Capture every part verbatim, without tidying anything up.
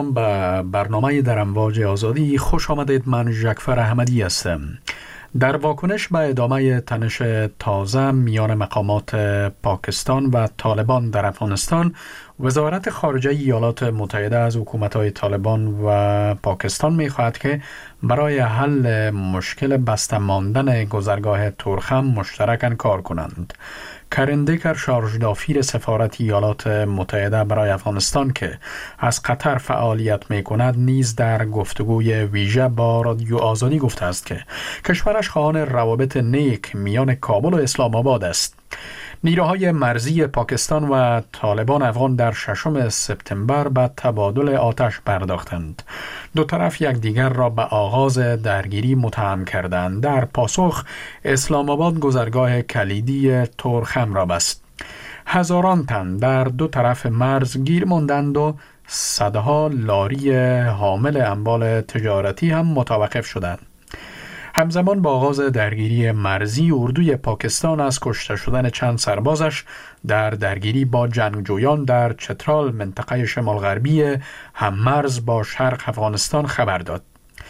به برنامه در امواج آزادی خوش آمدید. من ژکفر احمدی هستم. در واکنش به ادامه تنش تازه میان مقامات پاکستان و طالبان در افغانستان، وزارت خارجه ایالات متحده از حکومت‌های طالبان و پاکستان می‌خواهد که برای حل مشکل بسته ماندن گذرگاه تورخم مشترکاً کار کنند. کرین دیکر، شارژ دافیر سفارت ایالات متحده برای افغانستان که از قطر فعالیت می کند، نیز در گفتگوی ویژه با رادیو آزادی گفته است که کشورش خواهان روابط نیک میان کابل و اسلام آباد است. نیروهای مرزی پاکستان و طالبان افغان در ششم سپتامبر به تبادل آتش پرداختند. دو طرف یکدیگر را به آغاز درگیری متهم کردند. در پاسخ، اسلام آباد گذرگاه کلیدی تورخم را بست. هزاران تن در دو طرف مرز گیر ماندند و صدها لاری حامل اموال تجارتی هم متوقف شدند. همزمان با آغاز درگیری مرزی، اردوی پاکستان از کشته شدن چند سربازش در درگیری با جنگجویان در چترال، منطقه شمال غربی هممرز با شرق افغانستان خبر داد.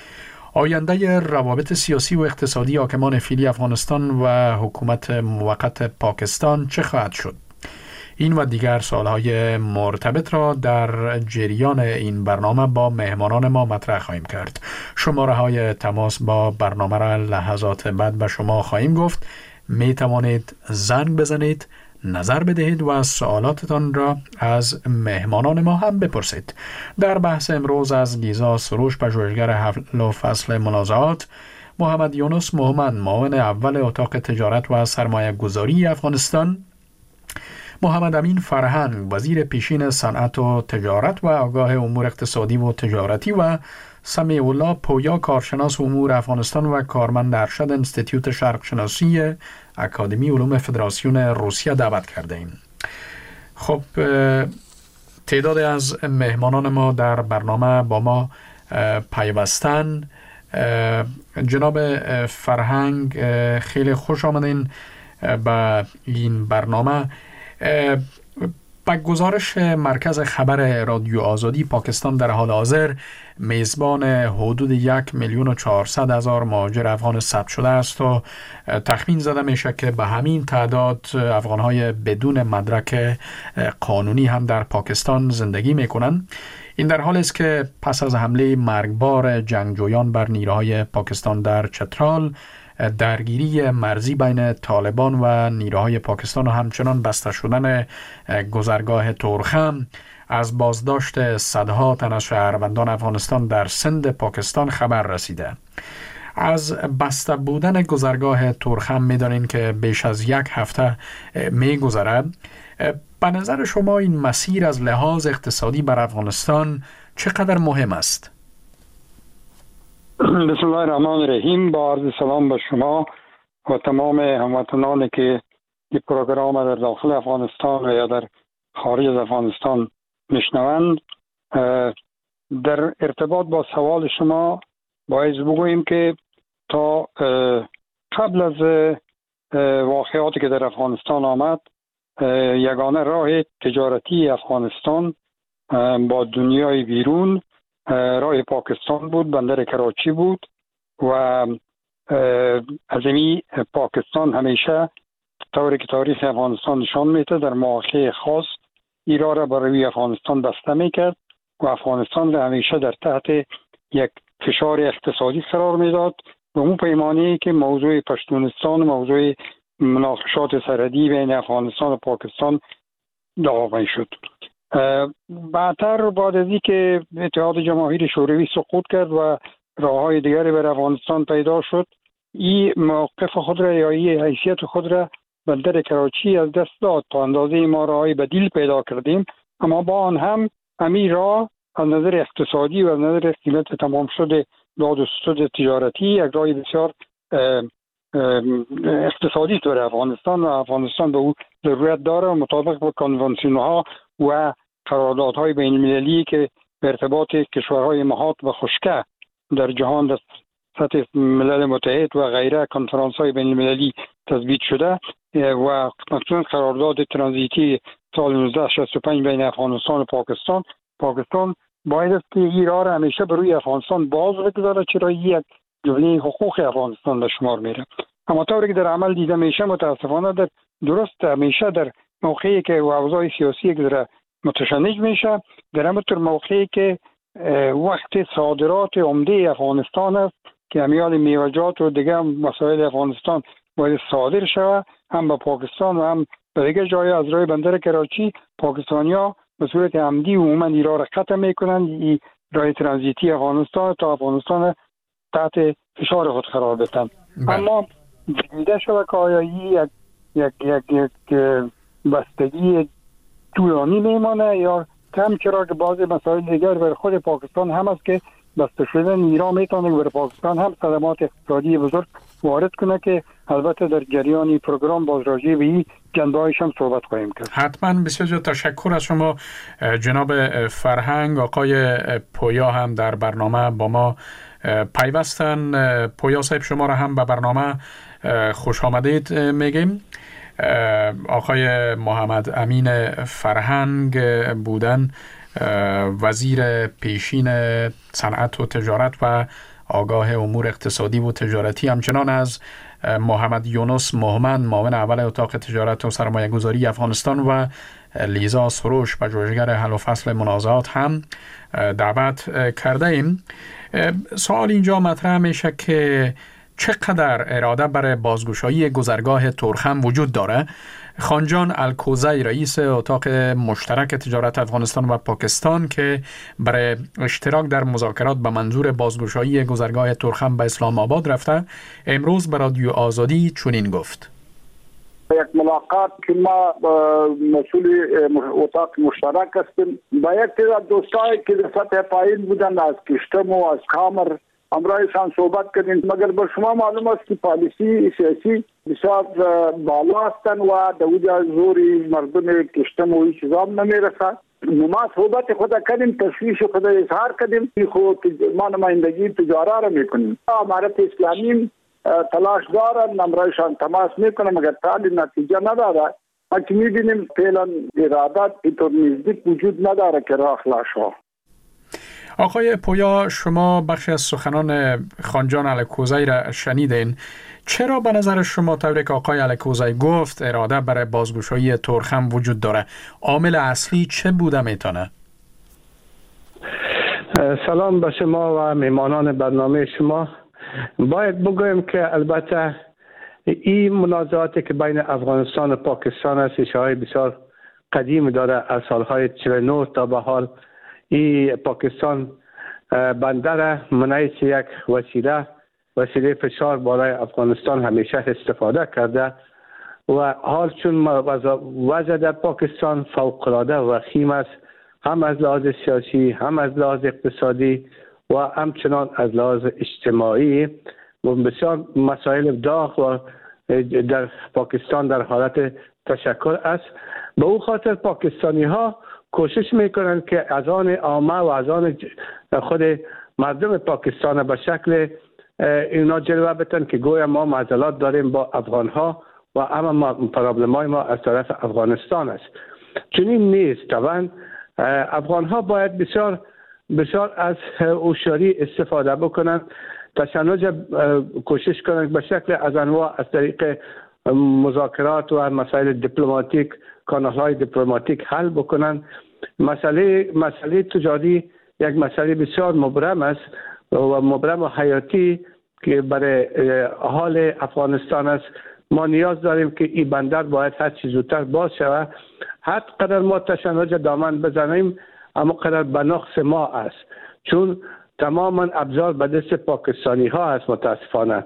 آینده روابط سیاسی و اقتصادی حاکمان فعلی افغانستان و حکومت موقت پاکستان چه خواهد شد؟ این و دیگر سوالهای مرتبط را در جریان این برنامه با مهمانان ما مطرح خواهیم کرد. شماره های تماس با برنامه را لحظات بعد به شما خواهیم گفت. می توانید زنگ بزنید، نظر بدهید و سوالاتتان را از مهمانان ما هم بپرسید. در بحث امروز از لیزا سروش، پژوهشگر حل و فصل منازعات، محمد یونس محمد، معاون اول اتاق تجارت و سرمایه گذاری افغانستان، محمد امین فرهنگ، وزیر پیشین صنعت و تجارت و آگاه امور اقتصادی و تجارتی، و سمیع الله پویا، کارشناس امور افغانستان و کارمند ارشد انستیتیوت شرق شناسی اکادمی علوم فدراسیون روسیه دعوت کرده ایم. خب، تعداد از مهمانان ما در برنامه با ما پیوستن. جناب فرهنگ، خیلی خوش آمدین به این برنامه. با گزارش مرکز خبر رادیو آزادی، پاکستان در حال حاضر میزبان حدود یک میلیون و چهارصد هزار مهاجر افغان ثبت شده است و تخمین زده میشه که به همین تعداد افغانهای بدون مدرک قانونی هم در پاکستان زندگی میکنن. این در حالی است که پس از حمله مرگبار جنگجویان بر نیروهای پاکستان در چترال، درگیری مرزی بین طالبان و نیروهای پاکستان و همچنان بسته شدن گذرگاه تورخم، از بازداشت صدها تن از شهروندان افغانستان در سند پاکستان خبر رسیده. از بسته بودن گذرگاه تورخم می‌دانیم که بیش از یک هفته می‌گذرد. به نظر شما این مسیر از لحاظ اقتصادی بر افغانستان چقدر مهم است؟ بسم الله الرحمن الرحیم. با عرض سلام به شما و تمام هموطنانی که این پروگرام در داخل افغانستان و یا در خارج از افغانستان میشنوند. در ارتباط با سوال شما باید بگوییم که تا قبل از واقعاتی که در افغانستان آمد، یگانه راه تجارتی افغانستان با دنیای بیرون راه پاکستان بود، بندر کراچی بود و از این پاکستان همیشه طوری که تاریخ افغانستان نشان میده در مواقع خاص ایران را برای افغانستان بسته میکرد و افغانستان را همیشه در تحت یک فشار اقتصادی قرار میداد و اون پیمانی که موضوع پشتونستان، موضوع مناقشات سرحدی بین افغانستان و پاکستان داغ شد. بعدتر بعد از اینکه اتحاد جماهیر شوروی سقوط کرد و راههای دیگری بر افغانستان پیدا شد، این موقف خود را یا این حیثیت خود را بندر کراچی از دست داد. تا اندازه ما راهی بدیل پیدا کردیم، اما با آن هم همین راه از نظر اقتصادی و از نظر قیمت تمام شده داد و ستد تجارتی یک راه بسیار اقتصادی داره افغانستان و افغانستان به او ضرورت داره مطابق با کنوانسیون ها و قراردادهای بین المللی که به ارتباط کشورهای محاط و خشکه در جهان در سطح ملل متحد و غیره کنفرانس های بین المللی تثبیت شده و مخصوصا قرارداد ترانزیتی سال نوزده شصت و پنج بین افغانستان و پاکستان. پاکستان باید است که این راه را همیشه به روی افغانستان باز بگذاره، چرا یک جمله حقوق افغانستان به شمار میره. اما طوری که در عمل دیده میشه متاسفانه در درست همیشه در موقعی که اوضاع سیاسی که متشنج میشه، در همونطور موقعی که وقت صادرات عمده افغانستان است که امیال میوه‌جات و دیگه مسائل افغانستان باید صادر شود، هم به پاکستان و هم به دیگه جای از راه بندر کراچی، پاکستانیا به صورت عمدی عموما ایران را قطع میکنند، این راه ترانزیتی افغانستان تا افغانستان تحت فشار خود قرار بدن. اما دیده شده که آیا یک یک یک یک بستگی طولانی میمانه یا کم، چرا که بعضی مسائل دیگر بر خود پاکستان هم است که بسته شدن ایران میتونه بر پاکستان هم صدمات اقتصادی بزرگ وارد کنه که البته در جریان پروگرام باز راجع به این جنبه‌هایش هم صحبت خواهیم کرد. حتما. بسیار تشکر از شما جناب فرهنگ. آقای پویا هم در برنامه با ما پیوستن. پویا صاحب شما را هم به برنامه خوش آمدید میگیم. آقای محمد امین فرهنگ بودن وزیر پیشین صنعت و تجارت و آگاه امور اقتصادی و تجارتی، همچنان از محمد یونس محمد معاون اول اتاق تجارت و سرمایه گذاری افغانستان و لیزا سروش پژوهشگر حل و فصل منازعات هم دعوت کرده ایم. سوال اینجا مطرح میشه که چقدر اراده برای بازگشایی گذرگاه تورخم وجود داره؟ خانجان الکوزی رئیس اتاق مشترک تجارت افغانستان و پاکستان که برای اشتراک در مذاکرات به منظور بازگشایی گذرگاه تورخم به اسلام آباد رفته، امروز به رادیو آزادی چنین گفت: یک ملاقات که ما مسئول اتاق مشترک هستیم با یک تعداد دوستایی که در سطح پایین بودن از کشتم و از کامر همراهشان صحبت کردیم، مگر به شما معلوم است که پالیسی سیاسی بسیار بالا هستند و در زوری مردم کشتم و هیچ چیزا نمیرسد. ما صحبت خود کردیم، تشویش خود اظهار کردیم که خود ما نمایندگی تجارت را میکنیم. امارت اسلامی تلاش دارن، همراهشان تماس میکنه مگر تعالی نتیجه نداره. ما که میبینیم فعلا ارادت اینطور نزدیک وجود نداره که راه خلاص شود. آقای پویا، شما بخشی از سخنان خانجان الکوزی را شنیدین. چرا به نظر شما طوری که آقای الکوزی گفت اراده برای بازگشایی تورخم وجود داره؟ عامل اصلی چه بوده میتونه؟ سلام به شما و میمانان برنامه شما. باید بگویم که البته این منازعاتی که بین افغانستان و پاکستان است ریشه‌های بسیار قدیم داره. از سالهای چهل و نه تا به حال این پاکستان بندر منعیس یک وسیله وسیله فشار بالای افغانستان همیشه استفاده کرده و حال چون وضع در پاکستان فوق‌العاده وخیم است، هم از لحاظ سیاسی هم از لحاظ اقتصادی و همچنان از لحاظ اجتماعی و بسیار مسائل داغ و در پاکستان در حالت تشکل است. به او خاطر پاکستانی ها کوشش میکنند که از آن عامه و از آن خود مردم پاکستان به شکل اینا جلوه بتن که گویا ما معضلات داریم با افغان ها و اما پرابلم های ما از طرف افغانستان است. چنین نیست. طبعا افغان ها باید بسیار بسیار از هوشیاری استفاده بکنند، تشنج کوشش کنند به شکل از انواع از طریق مذاکرات و مسائل دیپلماتیک، کانال های دیپلماتیک حل بکنند. مسئله مسئله تجاری یک مسئله بسیار مبرم است و مبرم و حیاتی که برای حال افغانستان است. ما نیاز داریم که این بندر باید هر چیز زودتر باز شود. هر قدر ما تشنج دامن بزنیم اما قدر به نقص ما است، چون تماما ابزار به دست پاکستانی ها است متاسفانه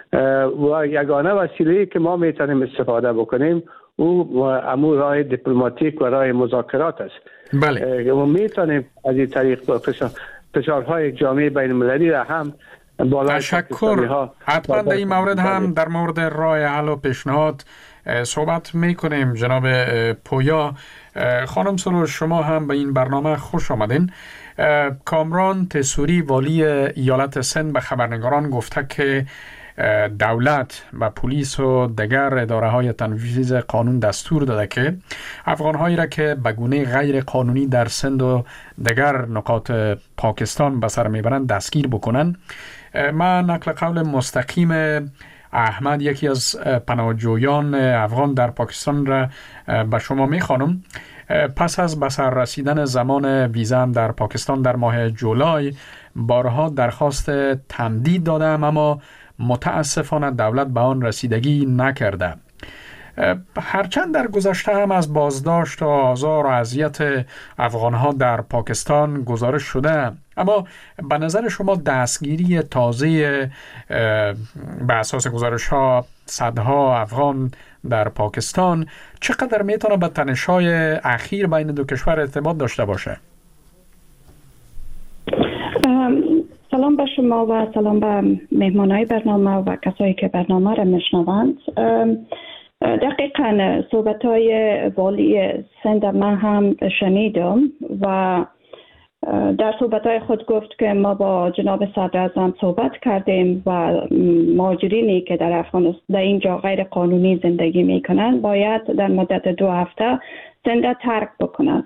و یگانه وسیله‌ای که ما میتونیم استفاده بکنیم او امور راه دیپلماتیک و راه مذاکرات است. بله. و میتونیم از این طریق فشارهای جامعه بین المللی را هم بالای تشکر. حتما در این مورد هم در مورد راه حل و پیشنهاد صحبت میکنیم. جناب پویا، خانم سروش شما هم به این برنامه خوش آمدین. کامران تسوری والی ایالت سند به خبرنگاران گفته که دولت و پلیس و دیگر اداره های تنفیذ قانون دستور داده که افغان هایی را که به گونه غیر قانونی در سند و دیگر نقاط پاکستان به سر میبرند دستگیر بکنند. من نقل قول مستقیم احمد، یکی از پناهجویان افغان در پاکستان را به شما میخوانم. پس از به سر رسیدن زمان ویزا در پاکستان در ماه جولای بارها درخواست تمدید دادم، اما متاسفانه دولت به آن رسیدگی نکرده. هرچند در گذشته هم از بازداشت و آزار و اذیت افغانها در پاکستان گزارش شده، اما به نظر شما دستگیری تازه به اساس گزارش ها صدها افغان در پاکستان چقدر میتونه به تنش‌های اخیر بین دو کشور ارتباط داشته باشه؟ سلام به شما و سلام به مهمانای برنامه و کسایی که برنامه را میشنوند. دقیقاً صحبت‌های والی سند من هم شنیدم و در صحبت‌های خود گفت که ما با جناب صدراعظم صحبت کردیم و مهاجرینی که در افغانستان در اینجا غیر قانونی زندگی میکنند باید در مدت دو هفته سند ترک بکنند.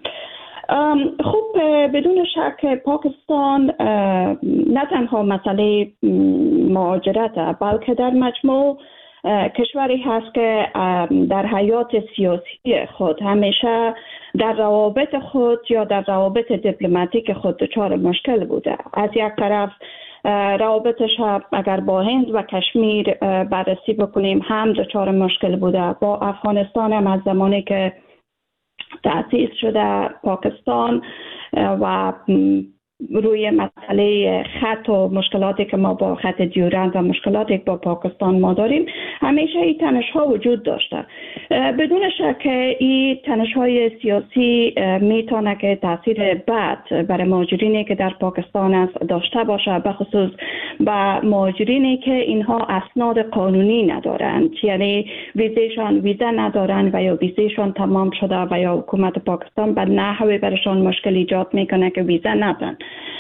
خب بدون شک پاکستان نه تنها مسئله مهاجرت بلکه در مجموع کشوری هست که در حیات سیاسی خود همیشه در روابط خود یا در روابط دیپلماتیک خود دچار مشکل بوده. از یک طرف روابطش اگر با هند و کشمیر بررسی بکنیم هم دچار مشکل بوده، با افغانستان هم از زمانی که تأسیس شده پاکستان و روی مسئله خط و مشکلاتی که ما با خط دیورند و مشکلاتی که با پاکستان ما داریم همیشه این تنش ها وجود داشته. بدون شک این تنش های سیاسی میتونه که تاثیر بد برای مهاجرینی که در پاکستان است داشته باشه، به خصوص به مهاجرینی که اینها اسناد قانونی ندارند، یعنی ویزیشان ویزا ندارند و یا ویزیشان تمام شده و یا حکومت پاکستان به نحوی برشان مشکل ایجاد میکنه که ویزا ندارند.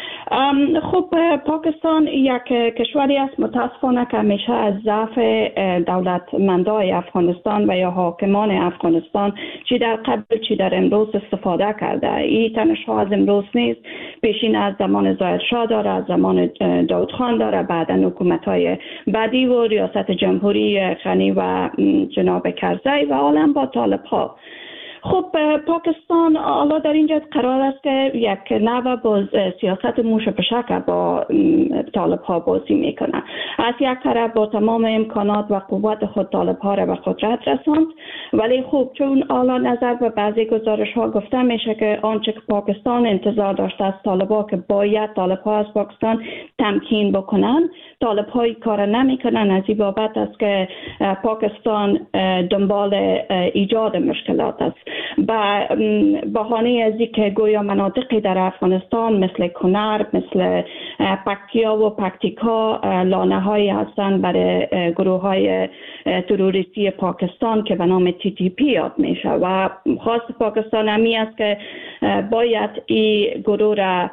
خب پاکستان یک کشوری است متاسفانه که همیشه از ضعف دولتمندای افغانستان و یا حاکمان افغانستان چی در قبل چی در امروز استفاده کرده. این تنش ها از امروز نیست، پیشین از زمان ظاهر شاه داره، از زمان داود خان داره، بعدا حکومت های بعدی و ریاست جمهوری غنی و جناب کرزی و عالم با طالب ها. خب پاکستان حالا در اینجا قرار است که یک نوع باز سیاست موش پشک با طالب ها بازی میکنه. از یک طرف با تمام امکانات و قوت خود طالب ها را به قدرت رساند، ولی خب چون حالا نظر به بعضی گزارش ها گفته میشه که آنچه که پاکستان انتظار داشته از طالب ها که باید طالب ها از پاکستان تمکین بکنن، طالب های کار نمی کنن. از این بابت است که پاکستان دنبال ایجاد مشکلات است. با بهانه از اینکه گویا مناطقی در افغانستان مثل کنر، مثل پکتیا و پکتیکا لانه هایی هستند برای گروه های تروریستی پاکستان که به نام تی تی پی یاد میشه و خواست پاکستان همی است که باید این گروه را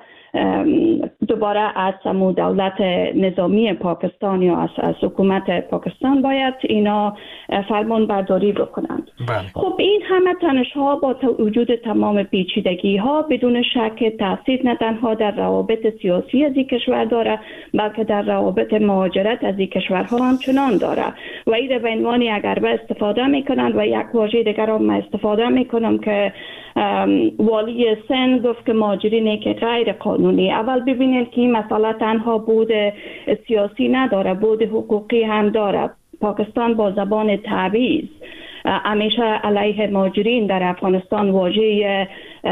دوباره از سمو دولت نظامی پاکستان یا از, از حکومت پاکستان باید اینا فرمان برداری بکنند. بله. خب این همه تنش ها با وجود تمام پیچیدگی ها بدون شک تاثیر نه تنها در روابط سیاسی از این کشور داره بلکه در روابط مهاجرت از این کشورها هم چنان داره و این به عنوان اگر به استفاده میکنند و یک واژه دیگر هم استفاده میکنم که والی سند گفت که مهاجرینی که غیر قانونی. اول ببینید که این مسئله تنها بود سیاسی نداره، بود حقوقی هم داره. پاکستان با زبان تعویض همیشه علیه مهاجرین در افغانستان واژه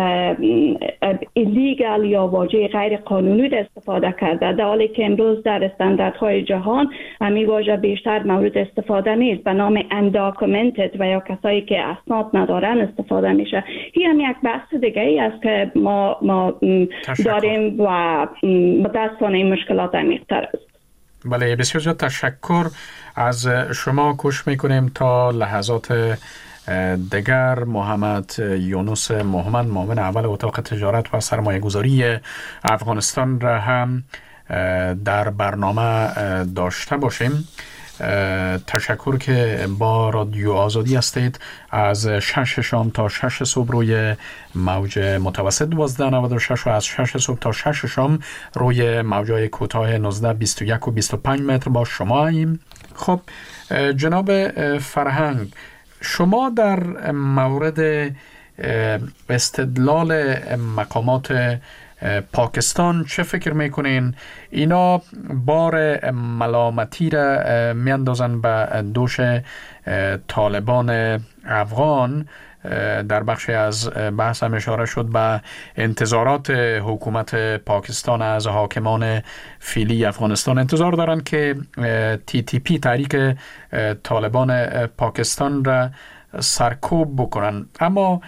ایلیگال یا واژه غیر قانونی استفاده کرده، در حالی که امروز در استانداردهای جهان همین واژه بیشتر مورد استفاده نیست، به نام انداکومنتد و یا کسایی که اسناد ندارن استفاده میشه. این هم یک بحث دیگه ای است که ما ما داریم و متاسفانه این مشکلات عمیق‌تر است. بله، بسیار زیاد تشکر از شما. کوشش میکنیم تا لحظات دیگر محمد یونس محمد، معاون اول اتاق تجارت و سرمایه گذاری افغانستان را هم در برنامه داشته باشیم. تشکر که با رادیو آزادی هستید. از شش شام تا شش صبح روی موج متوسط دوازده نود و شش و از شش صبح تا شش شام روی موجای کوتاه نوزده بیست و یک و بیست و پنج متر با شما ایم. خب جناب فرهنگ، شما در مورد استدلال مقامات پاکستان چه فکر میکنین؟ اینا بار ملامتی را میاندازن به دوش طالبان افغان. در بخشی از بحث هم اشاره شد به انتظارات حکومت پاکستان از حاکمان فعلی افغانستان. انتظار دارن که تی تی پی تحریک طالبان پاکستان را سرکوب بکنن، اما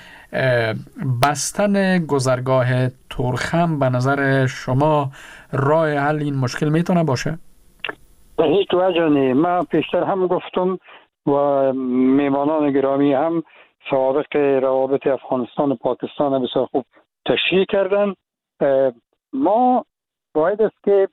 بستن گذرگاه تورخم به نظر شما راه حل این مشکل میتونه باشه؟ به هیچ وجه نه. من پیشتر هم گفتم و میمانان گرامی هم سابق روابط افغانستان و پاکستان بسیار خوب تشریح کردن. ما باید است که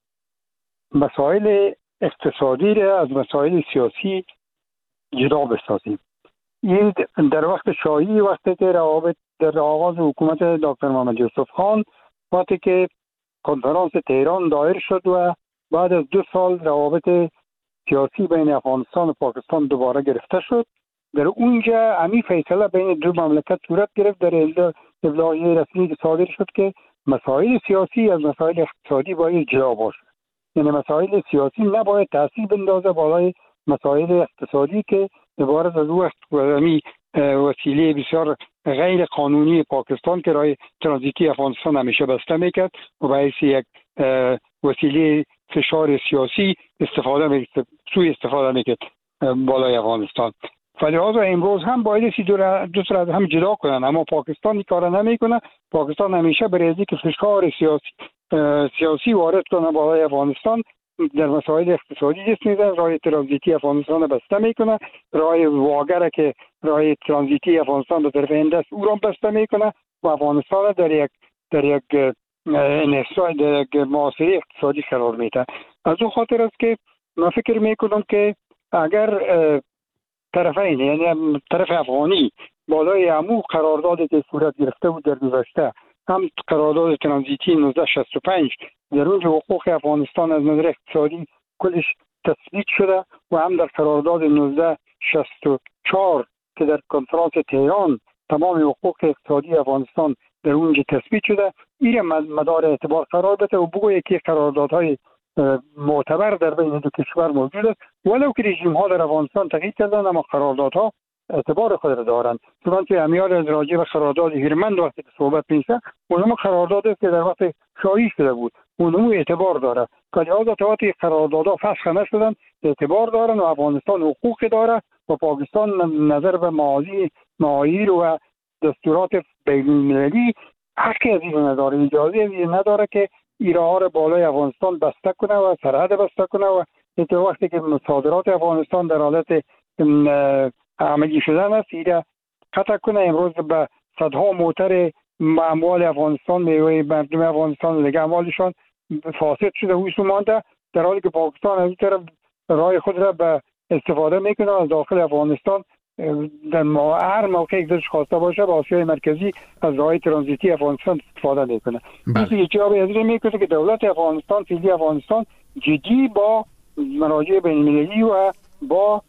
مسائل اقتصادی را از مسائل سیاسی جدا بسازیم. این در وقت شاهی، وقتی که روابط در آغاز حکومت دکتر محمد یوسف خان، وقتی که کنفرانس تهران دایر شد و بعد از دو سال روابط سیاسی بین افغانستان و پاکستان دوباره گرفته شد، در اونجا همی فیصله بین دو مملکت صورت گرفت در ابلاغیه رسمی که صادر شد که مسائل سیاسی از مسائل اقتصادی باید جدا باشه. یعنی مسائل سیاسی نباید تاثیر بندازه بالای مسائل اقتصادی که عبارت از وقت و وسیله بسیار غیر قانونی پاکستان که راه ترانزیتی افغانستان همیشه بسته میکرد و باعث یک وسیله فشار سیاسی استفاده میکرد، سوی استفاده میکرد بالای افغانستان. فلذا امروز هم باید سی دو سر از هم جدا کنن، اما پاکستان این کار نمیکنه. پاکستان همیشه برای اینکه فشار سیاسی سیاسی وارد کنه بالای افغانستان در مسائل اقتصادی دست میزنه، راه ترانزیتی افغانستان بسته میکنه، راه واگر که راه ترانزیتی افغانستان به طرف هند است او را بسته میکنه و افغانستان در یک در یک انحصار در یک معاصره اقتصادی قرار میده. از اون خاطر است که من فکر میکنم که اگر طرفین، یعنی طرف افغانی بالای عمو قراردادی که صورت گرفته بود در گذشته، هم قرارداد ترانزیتی نوزده شصت و پنج در اونجا حقوق افغانستان از نظر اقتصادی کلش تثبیت شده و هم در قرارداد نوزده شصت و چهار که در کنفرانس تهران تمام حقوق اقتصادی افغانستان در اونجا تثبیت شده. این مدار اعتبار قرار بده و بگویه که قراردادهای معتبر در بین دو کشور موجود است، ولو که رژیم ها در افغانستان تغییر کردن اما قراردادها اعتبار خود را دارند. چنانچه امیال از راجع به قرارداد هیرمند وقتی که صحبت میشه، اونم قرارداد است که در وقت شاهی شده بود، اونم اعتبار داره. که لحاظا تا وقتی قراردادها فسخ نشدن اعتبار دارن و افغانستان حقوق داره و پاکستان نظر به معالی معایر و دستورات بین‌المللی حقی از این نداره، اجازه از این نداره که ایرها را بالای افغانستان بسته کنه و سرحد بسته کنه و تا وقتی که صادرات افغانستان در حالت عملی شدن است ایره قطع کنه. امروز به صدها موتر اموال افغانستان، میوه مردم افغانستان و دیگه اموالشان فاسد شده و ایسو مانده، در حالی که پاکستان از این طرف راه خود را به استفاده میکنه از داخل افغانستان در هر موقع یک دلش خواسته باشه با آسیای مرکزی از راه ترانزیتی افغانستان استفاده میکنه. این جوابی از این میکنه که دولت افغانستان، فعلی افغانستان جدی با مراجع بین‌المللی و با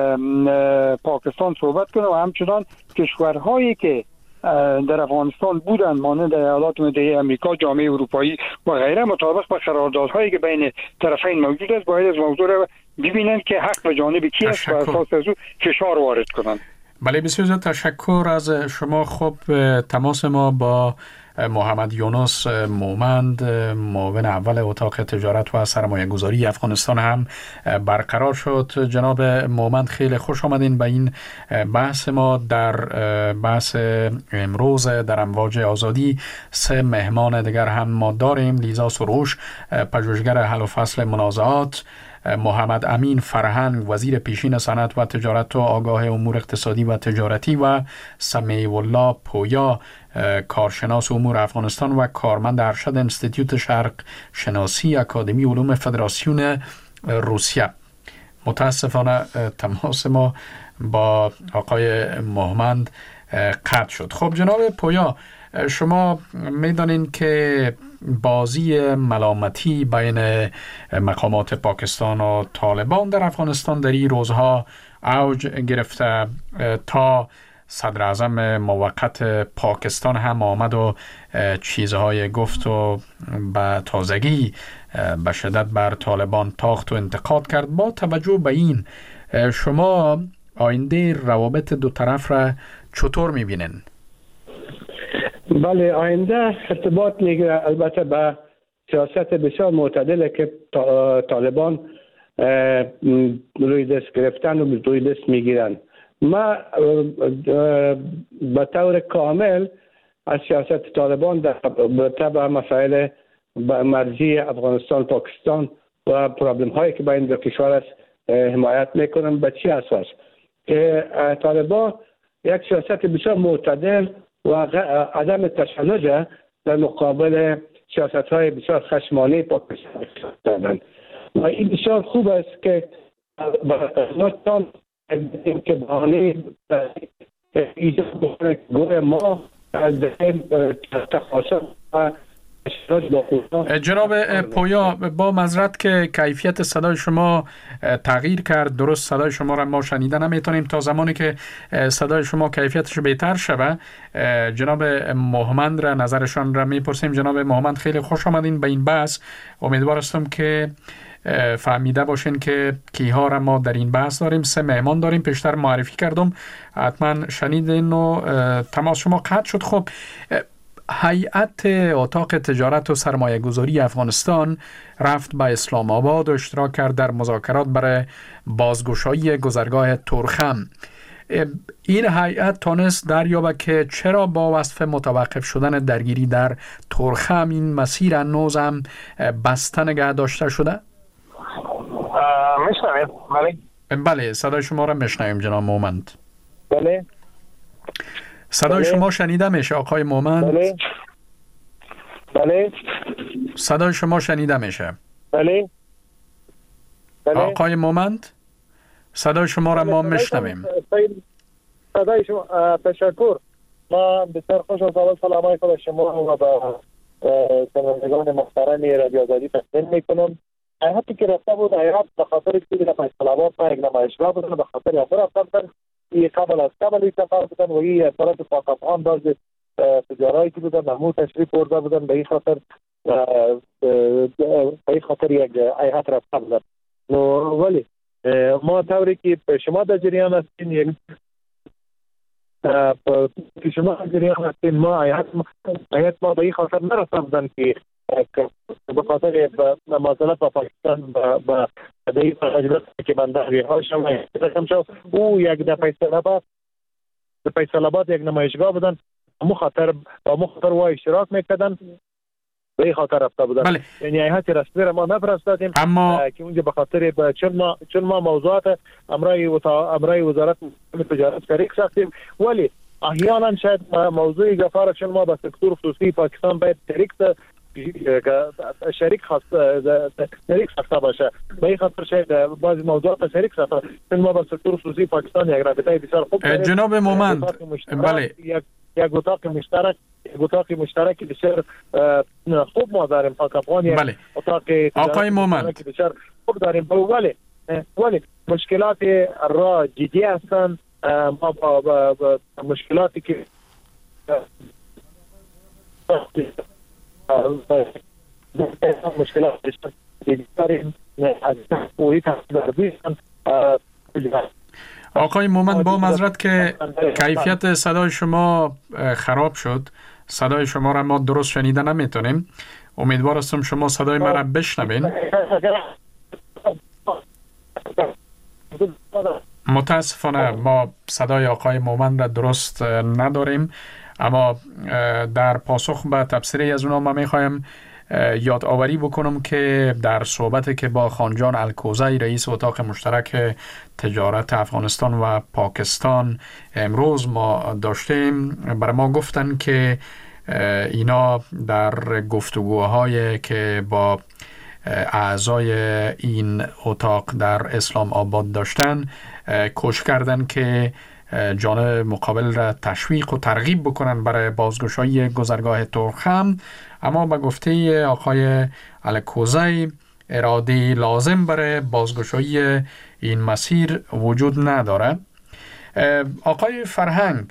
پاکستان صحبت کنه و همچنان کشورهایی که در افغانستان بودن مانند ایالات متحده آمریکا، جامعه اروپایی و غیره مطابق با قراردادهایی که بین طرفین موجود است باید از موضوع را ببینن که حق به جانب کی است و اساس از او فشار وارد کنن. بله، بسیار زیاد تشکر از شما. خب تماس ما با محمد یونس مومند، معاون اول اتاق تجارت و سرمایه گذاری افغانستان هم برقرار شد. جناب مومند خیلی خوش آمدین به این بحث ما. در بحث امروز در امواج آزادی سه مهمان دیگر هم ما داریم: لیزا سروش، پژوهشگر حل و فصل منازعات، محمد امین فرهنگ، وزیر پیشین صنعت و تجارت و آگاه امور اقتصادی و تجارتی، و سمیع الله پویا، کارشناس امور افغانستان و کارمند ارشد انستیتوت شرق شناسی اکادمی علوم فدراسیون روسیه. متاسفانه تماس ما با آقای مهمند قطع شد. خب جناب پویا، شما میدانین که بازی ملامتی بین مقامات پاکستان و طالبان در افغانستان در این روزها اوج گرفته تا صدر اعظم موقت پاکستان هم آمد و چیزهای گفت و به تازگی به شدت بر طالبان تاخت و انتقاد کرد. با توجه به این شما آینده روابط دو طرف را چطور میبینین؟ بله، آینده ارتباط میگیره البته به سیاست بسیار معتدله که طالبان روی دست گرفتن و روی دست میگیرن. ما به طور کامل از سیاست طالبان در طبع مسائل مرزی افغانستان پاکستان و پرابلم هایی که بین دو کشور است حمایت میکنم. به چی اساس؟ که طالبان یک سیاست بسیار معتدل و عدم تشنج در مقابل سیاست های بسیار خشمانه پاکستان دارند و این بسیار خوب است که نتان که بهانه ایجاد بکنه گوه ما از تخاصم و جناب پویا، با معذرت که کیفیت صدای شما تغییر کرد، درست صدای شما را ما شنیده نمیتونیم. تا زمانی که صدای شما کیفیتش بهتر شود جناب مهمند را نظرشان را میپرسیم. جناب مهمند، خیلی خوش آمدین به این بحث. امیدوار هستم که فهمیده باشین که کیها را ما در این بحث داریم. سه مهمان داریم، پیشتر معرفی کردم، حتما شنیدین و تماس شما قطع شد. خب هیئت اتاق تجارت و سرمایه گذاری افغانستان رفت به اسلام آباد و اشتراک کرد در مذاکرات برای بازگشایی گذرگاه تورخم. این هیئت تانست دریابه که چرا با وصف متوقف شدن درگیری در تورخم این مسیر هنوز هم بسته نگه داشته شده؟ میشنوید؟ بله بله، صدای شما را میشنویم جناب مومند. بله صدای بله. شما شنیده میشه آقای مومند؟ بله بله صدای شما شنیده میشه. بله بله آقای مومند، صدای شما را ما میشنویم. صدای شما تشکر. ما بسیار خوش از سلامای خود شما و با شنوندگان محترم رادیو آزادی تقدیم میکنم. هیئتی که رفته بود، هیئت به خاطر که در فیصل آباد ما یک نمایشگاه بودن، به خاطر افراد رفتن این قبل از قبل این سفر بودن و این اطلاعات پاک افغان باز تجارایی که بودن نمو تشریف برده بودن، به این خاطر به این خاطر یک هیئت رفته بودن. ولی ما طوری که شما در جریان هستین، یعنی که شما در جریان هستین، ما هیئت ما به این خاطر نرفته بودن که به خاطر مماثلت با پاکستان با این مجلس که من در ریها شما او یک در فیصل آباد در فیصل آباد یک نمایشگاه بودن، مو خاطر با مو خاطر وای اشتراک میکردن، به این خاطر رفته بودن. بله. یعنی هیئت رسمی را ما نفرستادیم، اما که اونجا به خاطر چون ما چون ما موضوعات امرای امرای وزارت تجارت شریک ساختیم، ولی احیانا شاید موضوع گفار چون ما با سکتور خصوصی پاکستان باید شریک شریک خاص شریک ساخته باشه، به این خاطر شاید بعضی موضوعات شریک ساخته، چون ما با سکتور خصوصی پاکستان یک رابطه بسیار خوب داریم. جناب مومند، بله یک یک اتاق مشترک یک اتاق مشترک بسیار خوب ما داریم پاک افغان. بله. اتاق آقای مومند بسیار خوب داریم، ولی ولی مشکلات را جدی هستند. ما با مشکلاتی که مشکلات داریم آقای مومند، با معذرت که کیفیت صدای شما خراب شد، صدای شما را ما درست شنیده نمیتونیم. امیدوار هستم شما صدای ما را بشنوین. متاسفانه ما صدای آقای مومند را درست نداریم، اما در پاسخ به تبصره از اونا ما میخوایم یادآوری بکنم که در صحبتی که با خانجان الکوزی رئیس اتاق مشترک تجارت افغانستان و پاکستان امروز ما داشتیم، برای ما گفتن که اینا در گفتگوهای که با اعضای این اتاق در اسلام آباد داشتن، کوشش کردن که جانب مقابل را تشویق و ترغیب بکنن برای بازگشایی گذرگاه ترخم، اما به گفته آقای الکوزی اراده لازم برای بازگشایی این مسیر وجود نداره. آقای فرهنگ،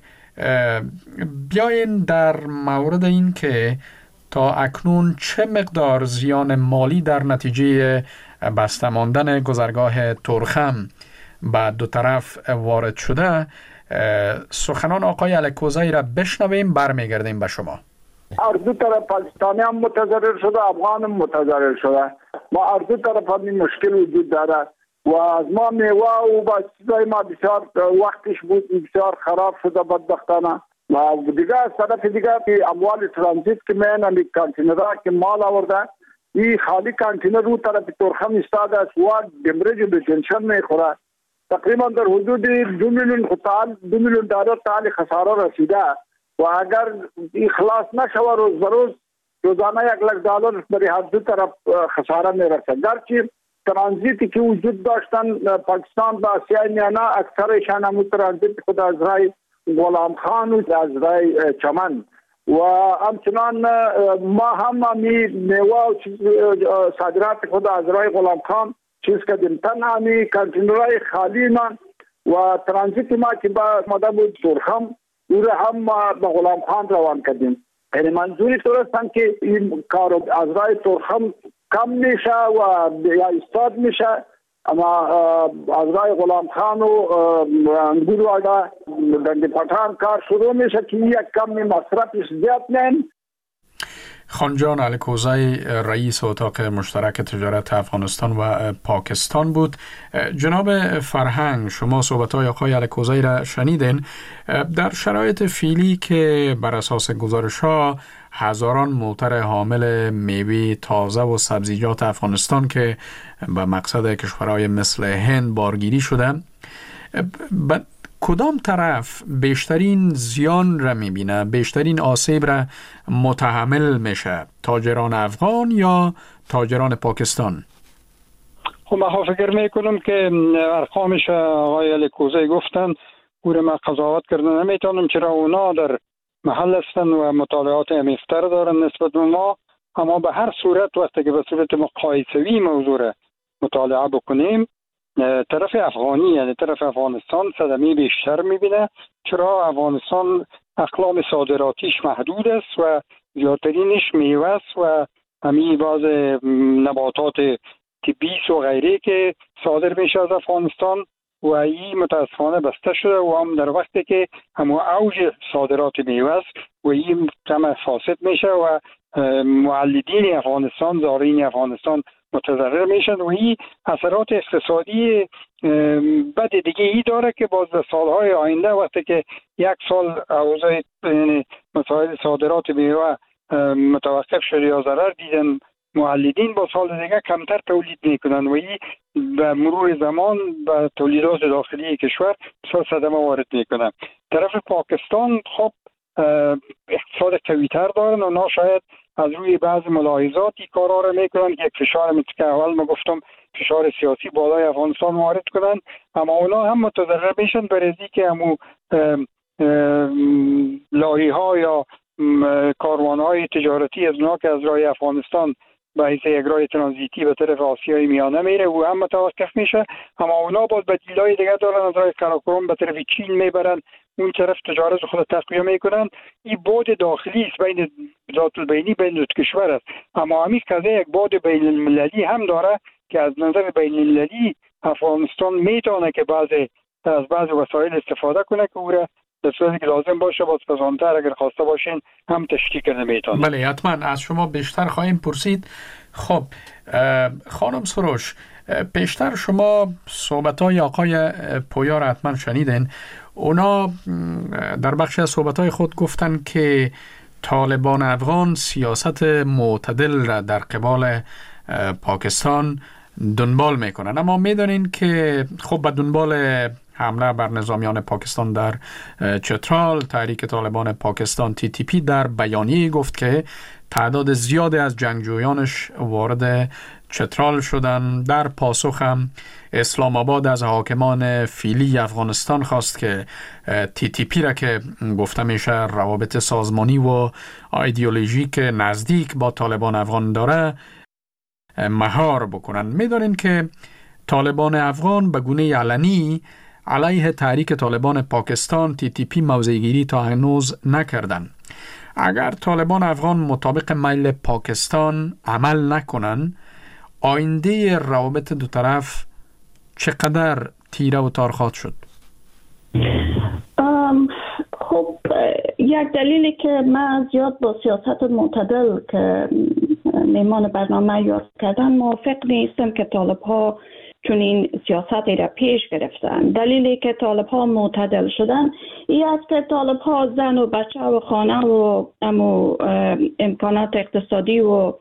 بیاین در مورد این که تا اکنون چه مقدار زیان مالی در نتیجه بسته ماندن گذرگاه ترخم به دو طرف وارد شده، سخنان آقای الکوزی را بشنویم، برمیگردیم به شما. هر دو طرف پاکستانی هم متضرر شده، افغان هم متضرر شده. ما هر دو طرف هم مشکل وجود داره و از ما میوه و با چیزای ما بسیار وقتش بود بسیار خراب شده بدبختانه. و دیگه از طرف دیگه اموال ترانزیت که میان امی کانتینرها که مال آورده، این خالی کانتینر رو طرف ترخم استاده است و دمرج به جنشن میخوره. تقریبا در حدود دو میلیون خطال دو میلیون دلار تعالی خساره رسیده و اگر این خلاص نشود روز بروز روزانه یک لک دلار برای هر دو طرف خساره میرسه. گرچه ترانزیتی که وجود داشتن پاکستان و آسیای میانه اکثرشان هم ترانزیت خود از رای غلام خان و از رای چمن و همچنان ما هم همی میوه و صادرات خود از رای غلام خان چیز کردیم. تنها همی کانتینرهای خالی من و ترانزیت ما که با ماده بود ترخم او را هم به غلام خان روان کردیم. یعنی منظوری درستن که این کار از رای ترخم کم میشه و یا استاد میشه، اما از رای غلام خان و انگور وادا دنده پتان کار شروع میشه که یک کم مصرفش زیاد نیم. خانجان الکوزی رئیس اتاق مشترک تجارت افغانستان و پاکستان بود. جناب فرهنگ، شما صحبت‌های آقای الکوزی را شنیدین. در شرایط فعلی که بر اساس گزارش‌ها هزاران موتر حامل میوه تازه و سبزیجات افغانستان که به مقصد کشورهای مثل هند بارگیری شده، کدام طرف بیشترین زیان را میبینه، بیشترین آسیب را متحمل میشه؟ تاجران افغان یا تاجران پاکستان؟ خب من فکر میکنم که ارقامش آقای الکوزی گفتن او را من قضاوت کردن نمیتونم، چرا اونا در محل هستن و مطالعات عمیق‌تر دارن نسبت به ما. اما به هر صورت وقتی که به صورت مقایسوی موضوع را مطالعه بکنیم، طرف افغانی یعنی طرف افغانستان صدمه بیشتر میبینه، چرا افغانستان اقلام صادراتیش محدود است و زیادترینش میوه است و همین بعض نباتات طبی و غیره که صادر میشه از افغانستان و این متاسفانه بسته شده و هم در وقتی که همون اوج صادرات میوه است و این کم فاسد میشه و مولدین افغانستان، زارعین افغانستان متضرر میشن و این اثرات اقتصادی بد دیگه ای داره که باز در سالهای آینده وقتی که یک سال اوضاع مسائل صادرات میوه متوقف شده یا ضرر دیدن مولدین، با سال دیگه کمتر تولید میکنن و این به مرور زمان به تولیدات داخلی کشور بسیار صدمه وارد میکنن. طرف پاکستان خب اقتصاد قوی‌تر دارن و اونا شاید از روی بعض ملاحظاتی کارا را میکنن که یک فشار مثل که اول ما گفتم فشار سیاسی بالای افغانستان وارد کنن، اما اونا هم متضرر میشن برای که همو لاری ها یا کاروان های تجارتی از اونا که از راه افغانستان به حیث یک راه ترانزیتی به طرف آسیای میانه میره و هم متوقف میشه. اما اونا باز بدیلای دیگه دارن، از راه قراقرم به طرف چین میبرن، اون طرف تجارت خود تقویه میکنن. این بعد داخلی است بین ذات البینی بین دو کشور است، اما همین قضیه یک بعد بین المللی هم داره که از نظر بین المللی افغانستان میتونه که بعضی از بعضی وسایل استفاده کنه که او را در صورتی که لازم باشه باز پسانتر اگر خواسته باشین هم تشکیل کنه میتونه. بله حتما از شما بیشتر خواهیم پرسید. خب خانم سروش، پیشتر شما صحبت‌های آقای پویا را حتما شنیدین. اونا در بخش از صحبت‌های خود گفتن که طالبان افغان سیاست معتدل را در قبال پاکستان دنبال میکنن، اما میدونین که خب به دنبال حمله بر نظامیان پاکستان در چترال، تحریک طالبان پاکستان تی تی پی در بیانیه گفت که تعداد زیادی از جنگجویانش وارد چترال شدند. در پاسخ هم اسلام آباد از حاکمان فعلی افغانستان خواست که تی تی پی را که گفته میشه روابط سازمانی و ایدئولوژیک نزدیک با طالبان افغان داره مهار بکنن. میدانین که طالبان افغان به گونه علنی علیه تحریک طالبان پاکستان تی تی پی موضع‌گیری تا هنوز نکردن. اگر طالبان افغان مطابق میل پاکستان عمل نکنن، آینده روابط دو طرف چقدر تیره و تار خواهد شد؟ خب یک دلیلی که من زیاد با سیاست معتدل که میمان برنامه یاد کردن موافق نیستم که طالب ها چون این سیاستی را پیش گرفتن. دلیلی که طالب ها معتدل شدن این است که طالب ها زن و بچه و خانه و امکانات اقتصادی و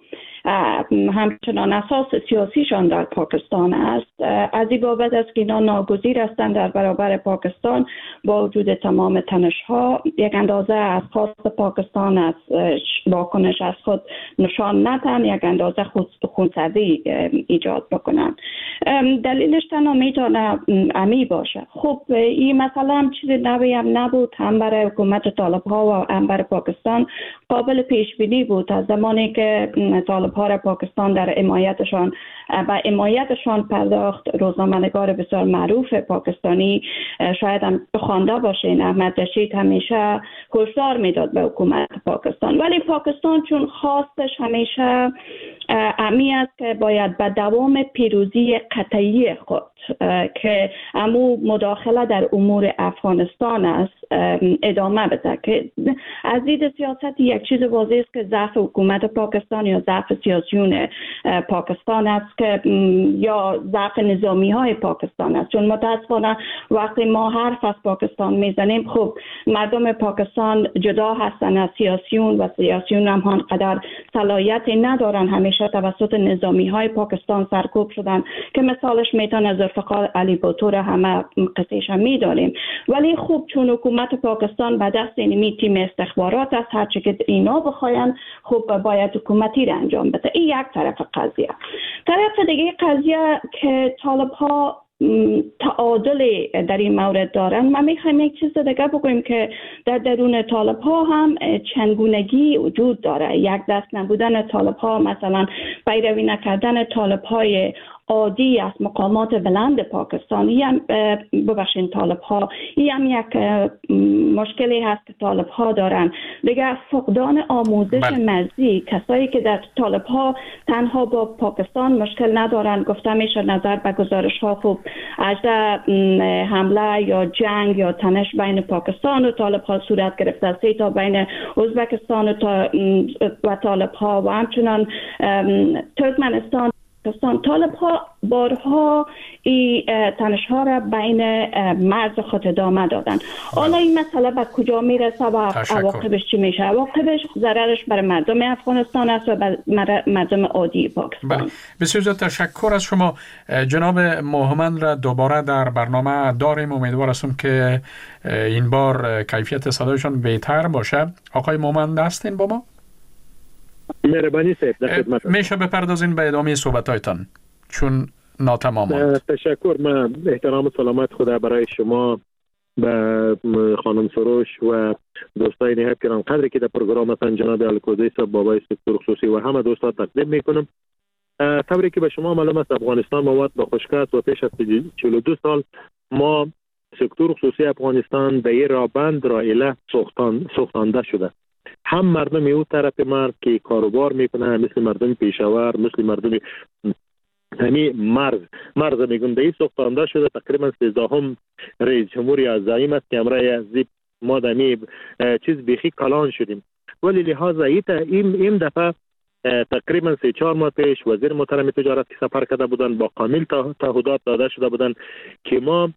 همچنان اساس سیاسیشان در پاکستان است. از این بابت است که اینا ناگزیر هستند در برابر پاکستان با وجود تمام تنش ها یک اندازه از خواست پاکستان از واکنش از خود نشان ندن، یک اندازه خونسردی ایجاد بکنن. دلیلش تنها میتونه امی باشه. خب این مثلا هم چیزی نوی هم نبود، هم برای حکومت طالب ها و هم برای پاکستان قابل پیش بینی بود. از زمانی که طالب ها پاکستان در حمایتشان و حمایتشان پرداخت، روزنامه‌نگار بسیار معروف پاکستانی شاید هم بخوانده باشین احمد رشید همیشه هشدار میداد به حکومت پاکستان، ولی پاکستان چون خواستش همیشه امی است که باید به دوام پیروزی قطعی خود که امو مداخله در امور افغانستان است ادامه بده. که از دید سیاست یک چیز واضح است که ضعف حکومت پاکستان یا ضعف سیاسیون پاکستان است که یا ضعف نظامی های پاکستان است. چون متاسفانه وقتی ما حرف از پاکستان میزنیم، خب مردم پاکستان جدا هستن از سیاسیون و سیاسیون هم آنقدر صلاحیتی ندارن، همیشه توسط نظامی های پاکستان سرکوب شدن که مثالش میتونه ذوالفقار علی بطور همه قصیش هم میداریم. ولی خوب چون حکومت پاکستان به دست اینمی تیم استخبارات است، هرچی که اینا بخواین خوب باید حکومتی را انجام بده. این یک طرف قضیه. طرف دیگه قضیه که طالب ها تعادل در این مورد دارن، ما میخوایم یک چیز دیگه بگویم که در درون طالب ها هم چندگونگی وجود داره. یک دست نبودن طالب ها، مثلا پیروی نکردن طالب های عادی از مقامات بلند پاکستانی هم ببخشین طالب ها، این هم یک مشکلی هست که طالب ها دارن. دیگه فقدان آموزش مرزی، کسایی که در طالب ها تنها با پاکستان مشکل ندارن، گفته میشه نظر به گزارش ها خوب اجده حمله یا جنگ یا تنش بین پاکستان و طالب ها صورت گرفته، سه تا بین ازبکستان و طالب ها و همچنان ترکمنستان. طالب ها بارها این تنش ها را بین مرز خود ادامه دادن. حالا این مسئله به کجا میرسه و عواقبش چی میشه؟ عواقبش ضررش برای مردم افغانستان است و برای مردم عادی پاکستان. بسیار زیاد تشکر از شما جناب محمد. را دوباره در برنامه داریم، امیدوار هستم که این بار کیفیت صدایشان بهتر باشه. آقای محمد هستین با ما؟ مهربانی صاحب در خدمت. میشه بپردازین به ادامه صحبتایتان چون ناتمام ماند. تشکر. من احترام و سلامت خدا برای شما، به خانم سروش و دوستای نهایت گران قدری که در پروگرام هستند، جناب الکوزی صاحب بابای سکتور خصوصی و همه دوستان تقدیم میکنم. طوری که به شما معلوم است افغانستان مواد به خشکست و پیش از چهل و دو سال ما سکتور خصوصی افغانستان به این رابند رائله سوختان سوختانده شده. هم مردم او طرف مرز که کاروبار میکنه، مثل مردم پیشاور، مثل مردم همین مرز مرز میگن به این سوختانده شده. تقریبا سیزدهم رئیس جمهوری عظیم است که امرای عزیز ما دمی چیز بیخی کلان شدیم. ولی لحاظا این این دفعه تقریبا سه چهار ماه پیش وزیر محترم تجارت که سفر کرده بودن، با کامل تعهدات داده شده بودن که ما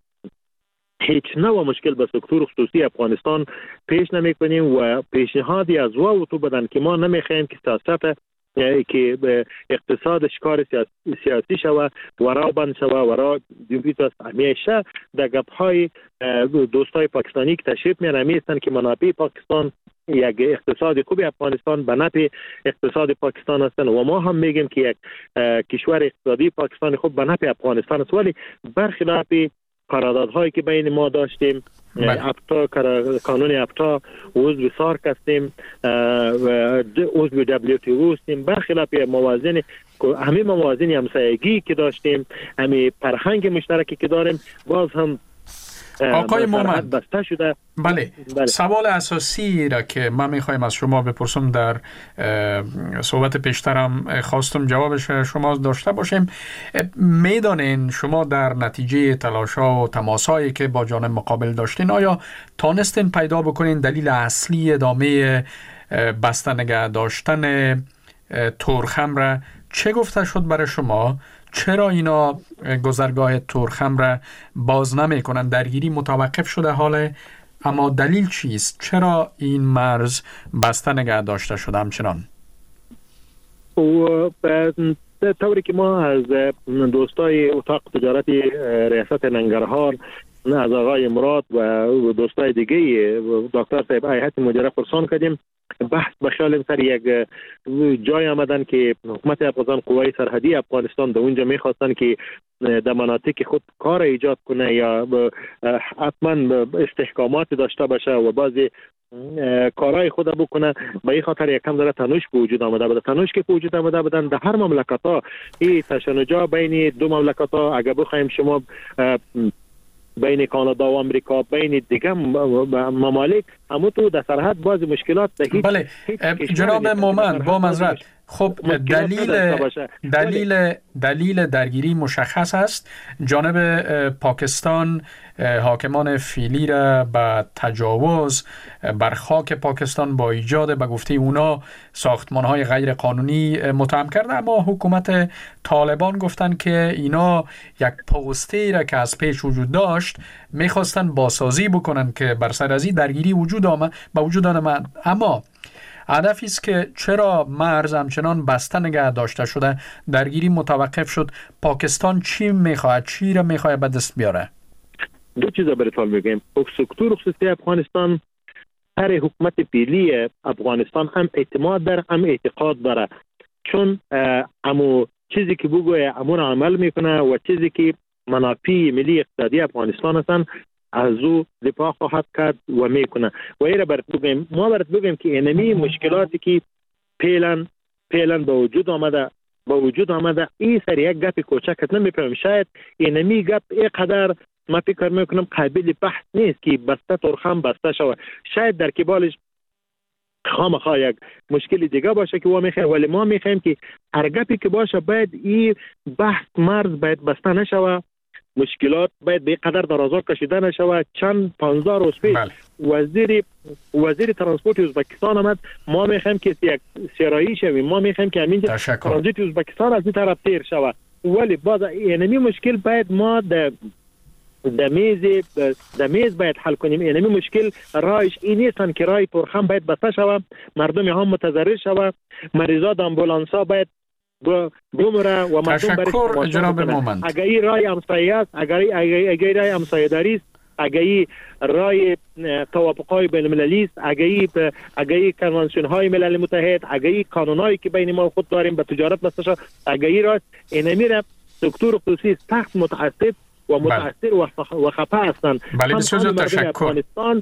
هیچ نوع مشکل به سکتور خصوصی افغانستان پیش نمی کنیم و پیشنهادی از او تو بدن که ما نمی خواهیم که سیاست که اقتصاد شکار سیاسی شوه ورا بند شوه ورا دیویت است. همیشه در گپ های دوستای پاکستانی که تشریف میارن همیستن که منابع پاکستان یک اقتصاد خوبی افغانستان به نفع اقتصاد پاکستان هستند و ما هم میگیم که یک کشور اقتصادی پاکستان خوب به نفع افغانستان است. ولی برخلاف قراردادهایی که بین ما داشتیم، افتا قانون افتا عضو سارک هستیم، عضو دبلیو تی او هستیم، برخلاف موازین همه موازین همسایگی که داشتیم، همه فرهنگ مشترکی که داریم، باز هم آقای مومند بسته شده. بله. بله سوال اساسی را که من میخوایم از شما بپرسم در صحبت پیشترم خواستم جوابش شما داشته باشیم. میدانین شما در نتیجه تلاش‌ها و تماسایی که با جانب مقابل داشتین آیا تانستین پیدا بکنین دلیل اصلی ادامه بسته نگه داشتن تورخم را؟ چه گفته شد برای شما؟ چرا اینا گذرگاه تورخم را باز نمی کنند؟ درگیری متوقف شده حاله، اما دلیل چیست؟ چرا این مرز بسته نگه داشته شده همچنان؟ و طوری که ما از دوستای اتاق تجارت ریاست ننگرهار، از آقای مراد و دوستای دیگه دکتر صاحب هیئت مدیره پرسان کردیم، بحث به خیال سر یک جای آمدن که حکومت افغانستان، قوای سرحدی افغانستان در اونجا میخواستن که در مناطق خود کار ایجاد کنه یا حتما استحکامات داشته باشه و بعضی کارهای خود بکنه. به این خاطر یکم داره تنش به وجود آمده بود. تنش که به وجود آمده بودن در هر مملکت ها، این تشنجا بین دو مملکت ها، اگر بخوایم شما بین کانادا و امریکا، بین دیگه ممالک، اما تو در سرحد بعض مشکلات ده. بله جناب مومند با معذرت، خب دلیل دلیل دلیل درگیری مشخص است. جانب پاکستان حاکمان فعلی را به تجاوز بر خاک پاکستان با ایجاد به گفته اونا ساختمان‌های غیر قانونی متهم کرده، اما حکومت طالبان گفتن که اینا یک پوستی را که از پیش وجود داشت میخواستن بازسازی بکنن که بر سر از این درگیری وجود آمد به وجود آمد. اما هدفی است که چرا مرز همچنان بسته نگه داشته شده، درگیری متوقف شد؟ پاکستان چی میخواهد، چی را میخواهد به دست بیاره؟ دو چیزا براتون میگم. سکتور خصوصی افغانستان، هر حکومت فعلی افغانستان هم اعتماد داره، هم اعتقاد داره، چون امو چیزی که بگویه امون عمل میکنه و چیزی که منافع ملی اقتصادی افغانستان هستن از او دفاع خواهد کرد و میکنه. و ایره برات بگیم، ما برات بگیم که اینمی مشکلاتی که پیلن پیلن به وجود آمده به وجود آمده این سر یک گپ کوچک نمیفهم. شاید اینمی گپ اینقدر ما فکر میکنم قابل بحث نیست که بسته تورخم بسته شود. شاید در قبالش خامخا یک مشکل دیگه باشه که ما میخوایم، ولی ما میخوایم که هر گپی که باشه باید این بحث مرز باید بسته نشوه، مشکلات باید به قدر درازا کشیده نشود. چند پانزده روز پیش وزیر وزیر ترانسپورت ازبکستان آمد، ما میخوایم که یک سرایی شویم، ما میخوایم که همین ترانزیت ازبکستان از این طرف تیر شود، ولی باز اینمی مشکل باید ما در در میز در میز باید حل کنیم. اینمی مشکل رایش این نیستن که رای تورخم باید بسته شود، مردم هم متضرر شود، مریضات امبولانسا باید بمره و مردم برای جناب مومند. اگر این رای همسایه است، اگر اگر رای همسایه داری است، اگر رای توافق‌های بین‌المللی است، اگر اگر کنوانسیون‌های ملل متحد، اگر قانونایی که بین ما خود داریم به تجارت بسته شد، اگر راست اینمی را سکتور خصوصی سخت متعصب و متاثر و خفه هستند. بله بسیار تشکر.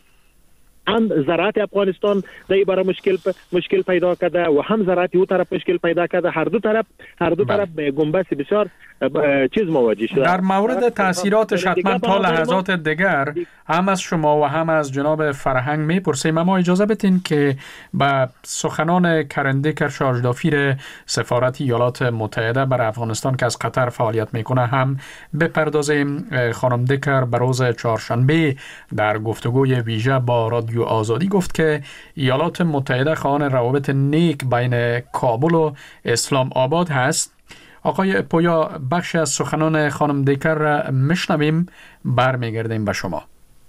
هم زراعت افغانستان در برای مشکل مشکل پیدا کرده و هم زراعت او طرف مشکل پیدا کرده. هر دو طرف هر دو طرف به گنبس بسیار چیز مواجه شده. در مورد تاثیراتش حتما تا لحظات دیگر هم از شما و هم از جناب فرهنگ میپرسیم، اما اجازه بدین که به سخنان کرنده کرشاج دافیر سفارت ایالات متحده بر افغانستان که از قطر فعالیت میکنه هم بپردازیم. خانم دکر به روز چهارشنبه در گفتگوی ویژه با رادیو آزادی گفت که ایالات متحده خواهان روابط نیک بین کابل و اسلام آباد هست. آقای پویا بخش از سخنان خانم دیکر را میشنویم، برمیگردیم به شما.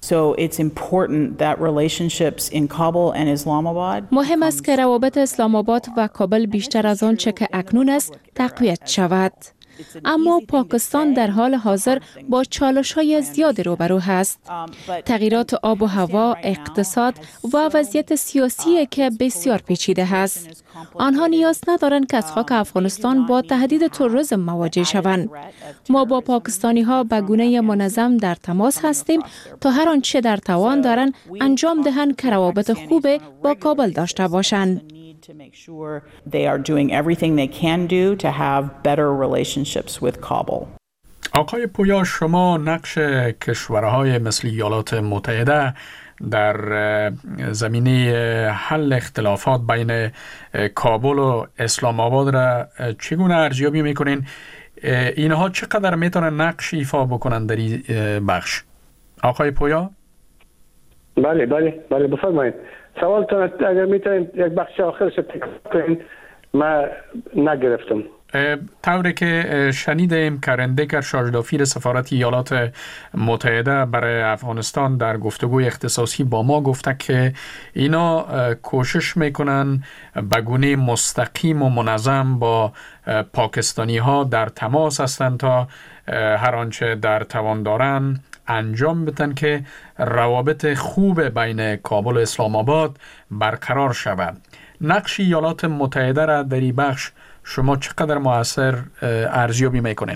So it's important that relationships in Kabul and Islamabad مهم است که روابط اسلام آباد و کابل بیشتر از آنچه که اکنون است تقویت شود. اما پاکستان در حال حاضر با چالش‌های زیادی روبرو هست. تغییرات آب و هوا، اقتصاد و وضعیت سیاسی که بسیار پیچیده است. آنها نیاز ندارند که از خاک افغانستان با تهدید تروریسم مواجه شوند. ما با پاکستانی‌ها به گونه منظم در تماس هستیم تا هر آنچه در توان دارند انجام دهند که روابط خوب با کابل داشته باشند. to make sure they are doing everything they can do to have better relationships with Kabul. آقای پویا، شما نقش کشورهای مثل ایالات متحده در زمینه حل اختلافات بین کابل و اسلام آباد را چگونه ارزیابی میکنین؟ اینها چقدر میتونن نقش ایفا بکنن در این بخش؟ آقای پویا؟ بله بله بله بفرمایید. سوالتون اگر میتونید یک بخش آخرش تکرار کنید، من نگرفتم. طوری که شنیدیم کرندکر شاجدافیر سفارت ایالات متحده برای افغانستان در گفتگوی اختصاصی با ما گفته که اینا کوشش میکنن به گونه مستقیم و منظم با پاکستانی ها در تماس هستند تا هر آنچه در توان دارن انجام بدن که روابط خوب بین کابل و اسلام آباد برقرار شود. نقش ایالات متحده را در این بخش شما چقدر مؤثر ارزیابی میکنین؟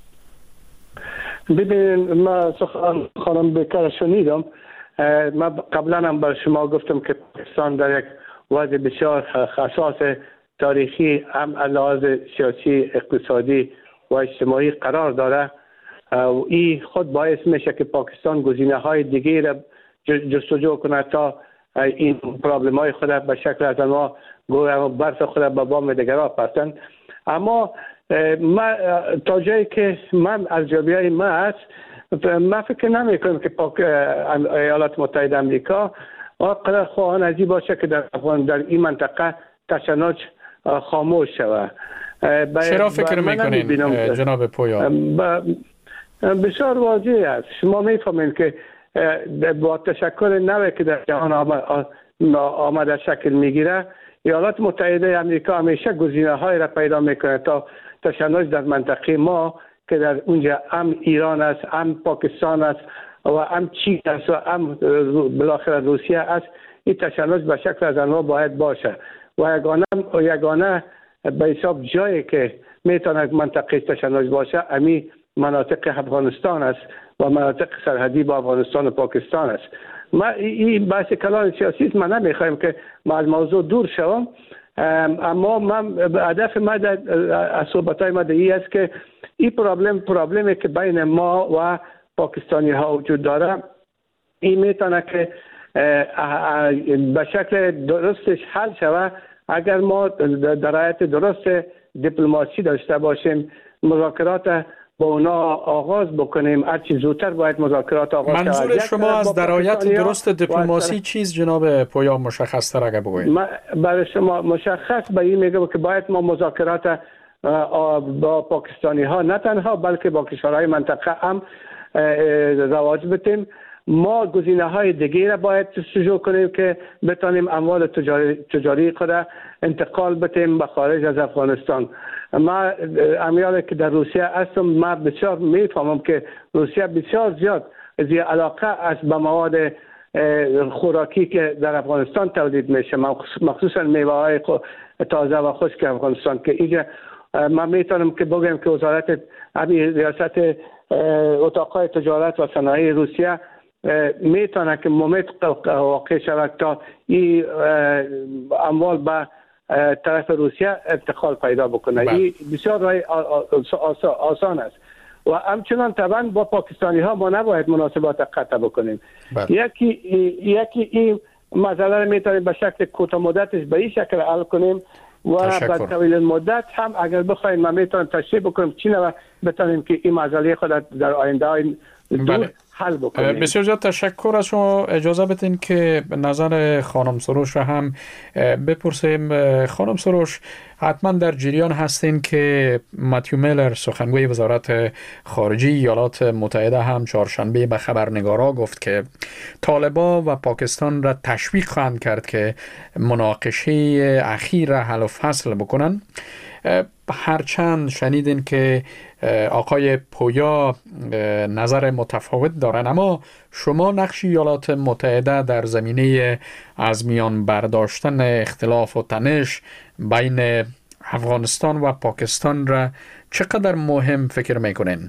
ببینید، ما سخن خانم بیکر شنیدم. ما قبلا هم بر شما گفتم که پاکستان در یک وضع بسیار حساس تاریخی هم لحاظ سیاسی، اقتصادی و اجتماعی قرار داره. و این خود باعث میشه که پاکستان گزینه های دیگه را جستجو کنه تا این پرابلم های خود به شکل از ما گویا برف خود به بام دیگرها پرتن. اما ما تا جایی که من ارزیابی های ما هست، ما فکر نمی کنم که پاک ایالات متحده امریکا قرار خواهان ازی باشه که در در این منطقه تشنج خاموش شود. چرا فکر میکنین جناب پویا؟ بسیار واضح است. شما میفهمید که با تشکل نوعی که در جهان آمده شکل میگیره، ایالات متحده امریکا همیشه گزینه های را پیدا میکنه تا تشنج در منطقه ما که در اونجا هم ایران است، هم پاکستان است و هم چین است و هم بالاخره روسیه است، این تشنج به شکل از آنها باید باشه و یگانه یگانه به حساب جایی که میتونه منطقه تشنج باشه امی مناطق افغانستان است و مناطق سرحدی با افغانستان و پاکستان است. ما این بحث کلان سیاسی است، من نمیخوایم که ما از موضوع دور شوم، اما من هدف ما از صحبت‌های ما این است که این پرابلم پرابلمی که بین ما و پاکستانی ها وجود داره، این میتونه که به شکل درستش حل شود اگر ما در رعایت درست دیپلماسی داشته باشیم، مذاکرات با اونا آغاز بکنیم. هرچی زودتر باید مذاکرات آغاز شود. منظور شما از در رعایت درست دیپلماسی چیز جناب پویا مشخص تر اگه بگویید؟ برای شما مشخص به این میگم که باید ما مذاکرات با پاکستانی ها نه تنها بلکه با کشورهای منطقه هم رواج بدیم. ما گزینه های دیگه را باید جستجو کنیم که بتانیم اموال تجاری, تجاری خود انتقال بدیم به خارج از افغانستان. ما امیالی که در روسیه هستم، ما بسیار میفهمم که روسیه بسیار زیاد از علاقه است به مواد خوراکی که در افغانستان تولید میشه، مخصوصا میوه های تازه و خشک افغانستان، که اینجا ما میتونم که بگم که وزارت ریاست اتاقهای تجارت و صنایع روسیه میتونه که مومت واقع شود تا این اموال به طرف روسیه انتقال پیدا بکنه. این بسیار رای آسان است و همچنان طبعا با پاکستانی ها ما نباید مناسبات قطع بکنیم. یکی یکی این مسئله رو میتونیم به شکل کوتاه مدتش به این شکل حل کنیم و به طویل مدت هم اگر بخوایم ما میتونیم تشریح بکنیم چی نوع بتونیم که این مسئله خود در آینده های دور حل بکنیم. بسیار زیاد تشکر از شما. اجازه بدین که نظر خانم سروش را هم بپرسیم. خانم سروش، حتما در جریان هستین که متیو میلر سخنگوی وزارت خارجه ایالات متحده هم چهارشنبه به خبرنگارا گفت که طالبان و پاکستان را تشویق خواهند کرد که مناقشه اخیر را حل و فصل بکنن. هرچند شنیدین که آقای پویا نظر متفاوت دارن، اما شما نقش ایالات متحده در زمینه از میان برداشتن اختلاف و تنش بین افغانستان و پاکستان را چقدر مهم فکر میکنین؟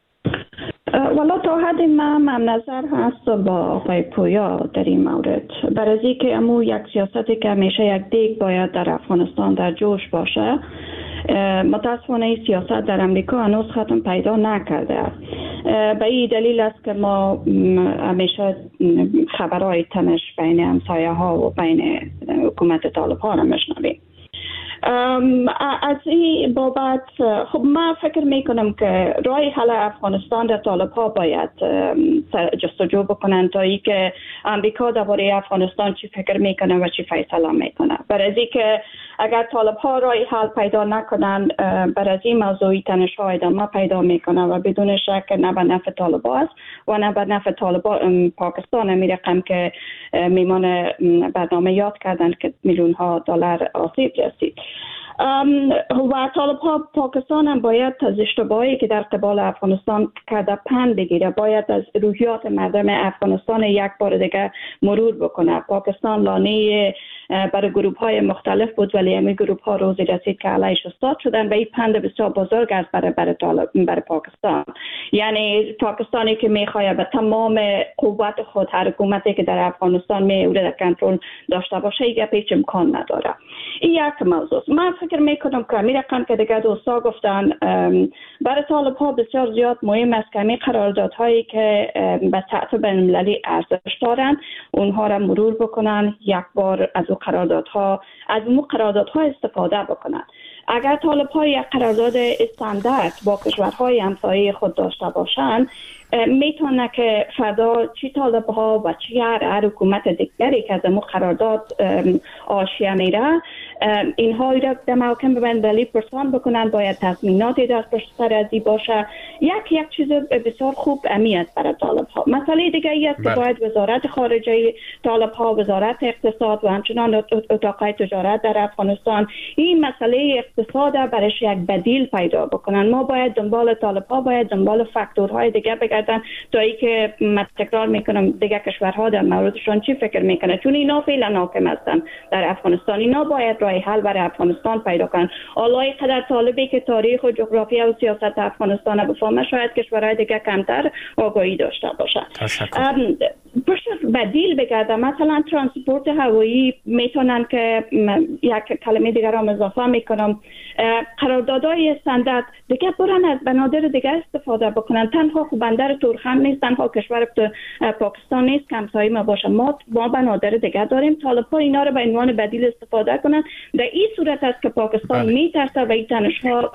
والا تا حد من هم نظر هست با آقای پویا در این مورد، برای از که امو یک سیاستی که همیشه یک دیگ باید در افغانستان در جوش باشه. متاسفانه این سیاست در امریکا هنوز ختم پیدا نکرده است. به این دلیل است که ما همیشه خبرهای تنش بین همسایه ها و بین حکومت طالب ها را میشنویم. از این بابت خب من فکر میکنم که راه حل افغانستان در طالب ها باید جستجو بکنن تا ای که امریکا درباره افغانستان چی فکر میکنه و چی فیصله میکنه. برای که اگر طالب ها راه حل پیدا نکنن، برای این موضوعی تنش ها ادامه پیدا میکنه و بدون شک نه به نفع طالب ها است و نه به نفع طالب پاکستان. می رقم که میمان برنامه یاد کردن که میلیون ها دلار آسیب رسید. و طالب ها پاکستان هم باید از اشتباهی که در قبال افغانستان کرده پند بگیره، باید از روحیات مردم افغانستان یک بار دیگه مرور بکنه. پاکستان لانه برای گروه های مختلف بود، ولی همین گروه ها روزی رسید که علیش استاد شدن و این پند بسیار بزرگ است برای برای طالب برای پاکستان. یعنی پاکستانی که میخواد به تمام قوت خود هر حکومتی که در افغانستان میوره در کنترل داشته باشه، این گپ هیچ امکان نداره. این یک موضوع. من فکر میکنم که می رقم که دیگه دوستا گفتن برای طالب ها بسیار زیاد مهم است که می قراردادهایی که به سطح بین‌المللی ارزش دارن اونها را مرور بکنن، یک بار از اون قراردادها از اون قراردادها استفاده بکنن. اگر طالب ها یک قرارداد استاندارد با کشورهای همسایه خود داشته باشند، میتونه که فردا چی طالب ها و چی هر, هر حکومت دیگری که از مو قرارداد آشیه میره، اینها را در محاکم بین‌المللی پرسان بکنن، باید تضمیناتی در پشت سر ازی باشه. یک یک چیز بسیار خوب اهمیت برای طالب ها. مسئله دیگه ای است که باید وزارت خارجه طالب ها، وزارت اقتصاد و همچنان اتاقای تجارت در افغانستان این مسئله اقتصاد برایش یک بدیل پیدا بکنن. ما باید دنبال طالب ها باید دنبال فاکتورهای دیگه بگردن تا ای که من تکرار میکنم دیگه کشورها در موردشون چی فکر میکنه، چون اینا فعلا حاکم هستن در افغانستان. اینا باید راه حل برای افغانستان پیدا کنن. الله قدر طالبی که تاریخ و جغرافیا و سیاست افغانستان بفهمه، شاید کشورهای دیگه کمتر آگاهی داشته باشن. پشت بدیل بگرده، مثلا ترانسپورت هوایی میتونن که یک کلمه دیگر را اضافه میکنم، قراردادهای استاندارد دیگه برن از بنادر دیگه استفاده بکنن. تنها خب بندر تورخم نیست، تنها کشور پاکستان نیست که همسایه ما باشه، ما ما بنادر دیگه داریم. طالب‌ها اینا رو به عنوان بدیل استفاده کنن. در این صورت است که پاکستان میترسه و این تنش‌ها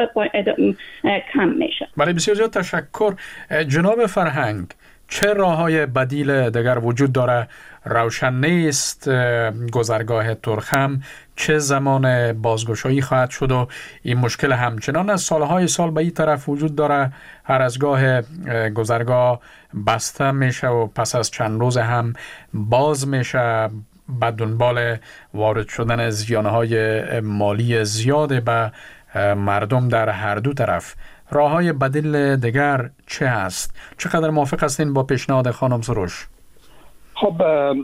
کم میشه. برای بسیار زیاد تشکر. جناب فرهنگ، چه راه‌های بدیل دیگر وجود داره؟ روشن نیست گذرگاه تورخم چه زمان بازگشایی خواهد شد و این مشکل همچنان از سالهای سال به این طرف وجود داره. هر از گاه گذرگاه بسته میشه و پس از چند روز هم باز میشه به دنبال وارد شدن زیانهای مالی زیاد به مردم در هر دو طرف. راه‌های بدیل دیگر چه هست؟ چقدر موافق هستین با پیشنهاد خانم سروش؟ خب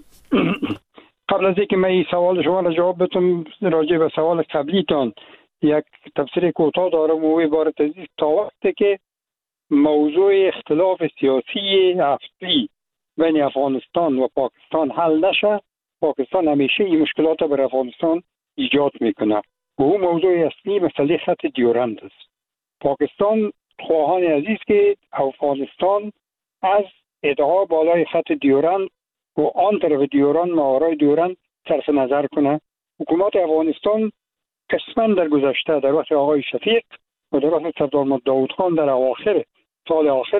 قبل از اینکه من این سوال شما را جواب بدم، راجع به سوال قبلیتان یک تفسیر کوتاه دارم و عبارت از تا وقتی که موضوع اختلاف سیاسی اصلی بین افغانستان و پاکستان حل نشه، پاکستان همیشه این مشکلات بر افغانستان ایجاد میکنه و اون موضوع اصلی مسئله خط دیورند است. پاکستان خواهان عزیز که افغانستان از ادعا بالای خط دیورند و آن طرف دیورند ماورای دیورند صرف نظر کنه. حکومت افغانستان قسما در گذشته در وقت آقای شفیق و در وقت سردار محمد داود خان در اواخر سال آخرش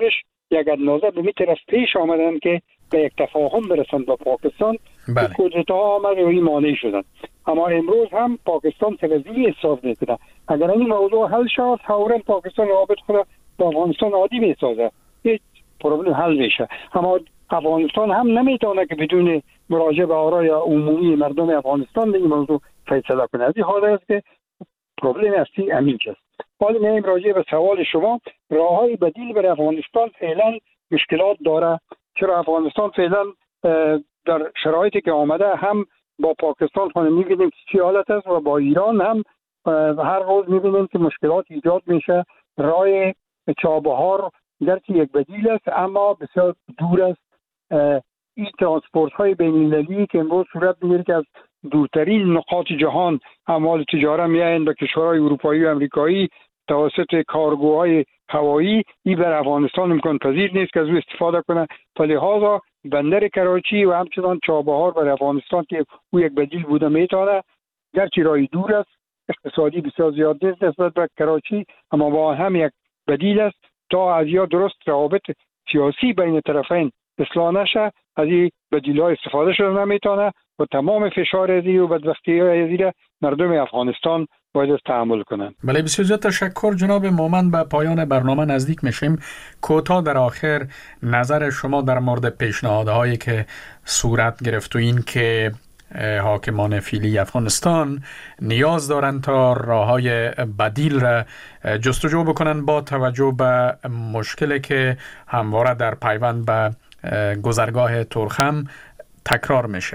یک اندازه به می طرف پیش آمدن که به یک تفاهم برسند با پاکستان. بله. کودتا آمد و این مانع شدن. اما امروز هم پاکستان تلویزیونی احساس میکنه اگر این موضوع حل شد فوراً پاکستان رابط خود با افغانستان عادی میسازه، هیچ پروبلم حل میشه. اما افغانستان هم نمیتونه که بدون مراجعه به آرای عمومی مردم افغانستان این موضوع فیصله کنه. از این حال است که پروبلم اصلی همین است. حالا میایم راجع به سوال شما، راههای بدیل برای افغانستان فعلا مشکلات داره. چرا افغانستان فعلا در شرایطی که آمده هم با پاکستان خانه می‌بینیم چی حالت است و با ایران هم هر روز می‌بینیم که مشکلات ایجاد میشه. راه چابهار گرچه یک بدیل است اما بسیار دور است. این ترانسپورت های بین المللی که امروز صورت میگیره که از دورترین نقاط جهان اموال تجارت میایند به کشورهای اروپایی و امریکایی توسط کارگوهای هوایی، این بر افغانستان امکان پذیر نیست که از او استفاده کنه. لذا بندر کراچی و همچنان چابهار بر افغانستان که او یک بدیل بوده میتونه، گرچه راهی دور است، اقتصادی بسیار زیاد نیست نسبت به کراچی، اما با هم یک بدیل است تا از یا درست روابط سیاسی بین طرفین اصلاح نشه. از این بدیل ها استفاده شده نمیتونه و تمام فشار ازی و بدبختی های ازی مردم افغانستان باید تحمل کنند. بله، بسیار زیاد تشکر جناب مومن. به پایان برنامه نزدیک میشیم. کوتاه در آخر نظر شما در مورد پیشنهادهایی که صورت گرفت و این که حاکمان فعلی افغانستان نیاز دارند تا راههای بدیل را جستجو بکنن با توجه به مشکلی که همواره در پیوند به گذرگاه تورخم تکرار میشه.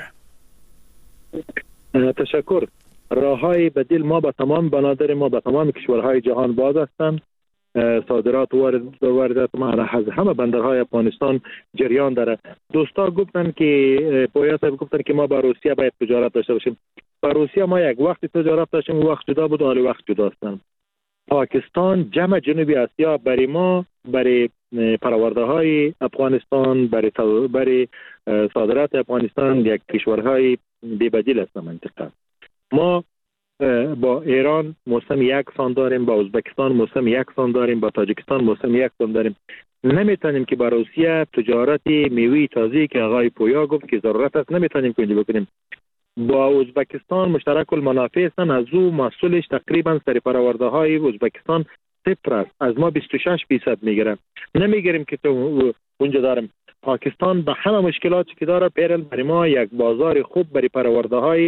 تشکر. راههای بدیل ما با تمام بنادر ما با تمام کشورهای جهان باز هستند. صادرات و واردات ما از همه بندرهای افغانستان جریان داره. دوستا گفتن که پویا صاحب گفتن که ما با روسیه باید تجارت داشته باشیم. با روسیه ما یک وقت تجارت داشتیم، وقت جدا بود، حالا وقت جدا هستن. پاکستان جمع جنوبی آسیا برای ما، برای پرورده های افغانستان، برای برای صادرات افغانستان یک کشورهای بی بدیل است منطقه. ما با ایران موسم یک سان داریم، با ازبکستان موسم یک سان داریم، با تاجیکستان موسم یک سان داریم. نمیتونیم که با روسیه تجارت میوه تازه که آقای پویا گفت که ضرورت است نمیتونیم که اینجا بکنیم. با ازبکستان مشترک المنافع هستن، از او محصولش تقریبا سر پرورده های ازبکستان صفر است، از ما بیست و شش درصد میگیره. نمیگیریم که تو اونجا داریم. پاکستان با همه مشکلاتی که داره پیرل برای ما یک بازار خوب برای پرورده های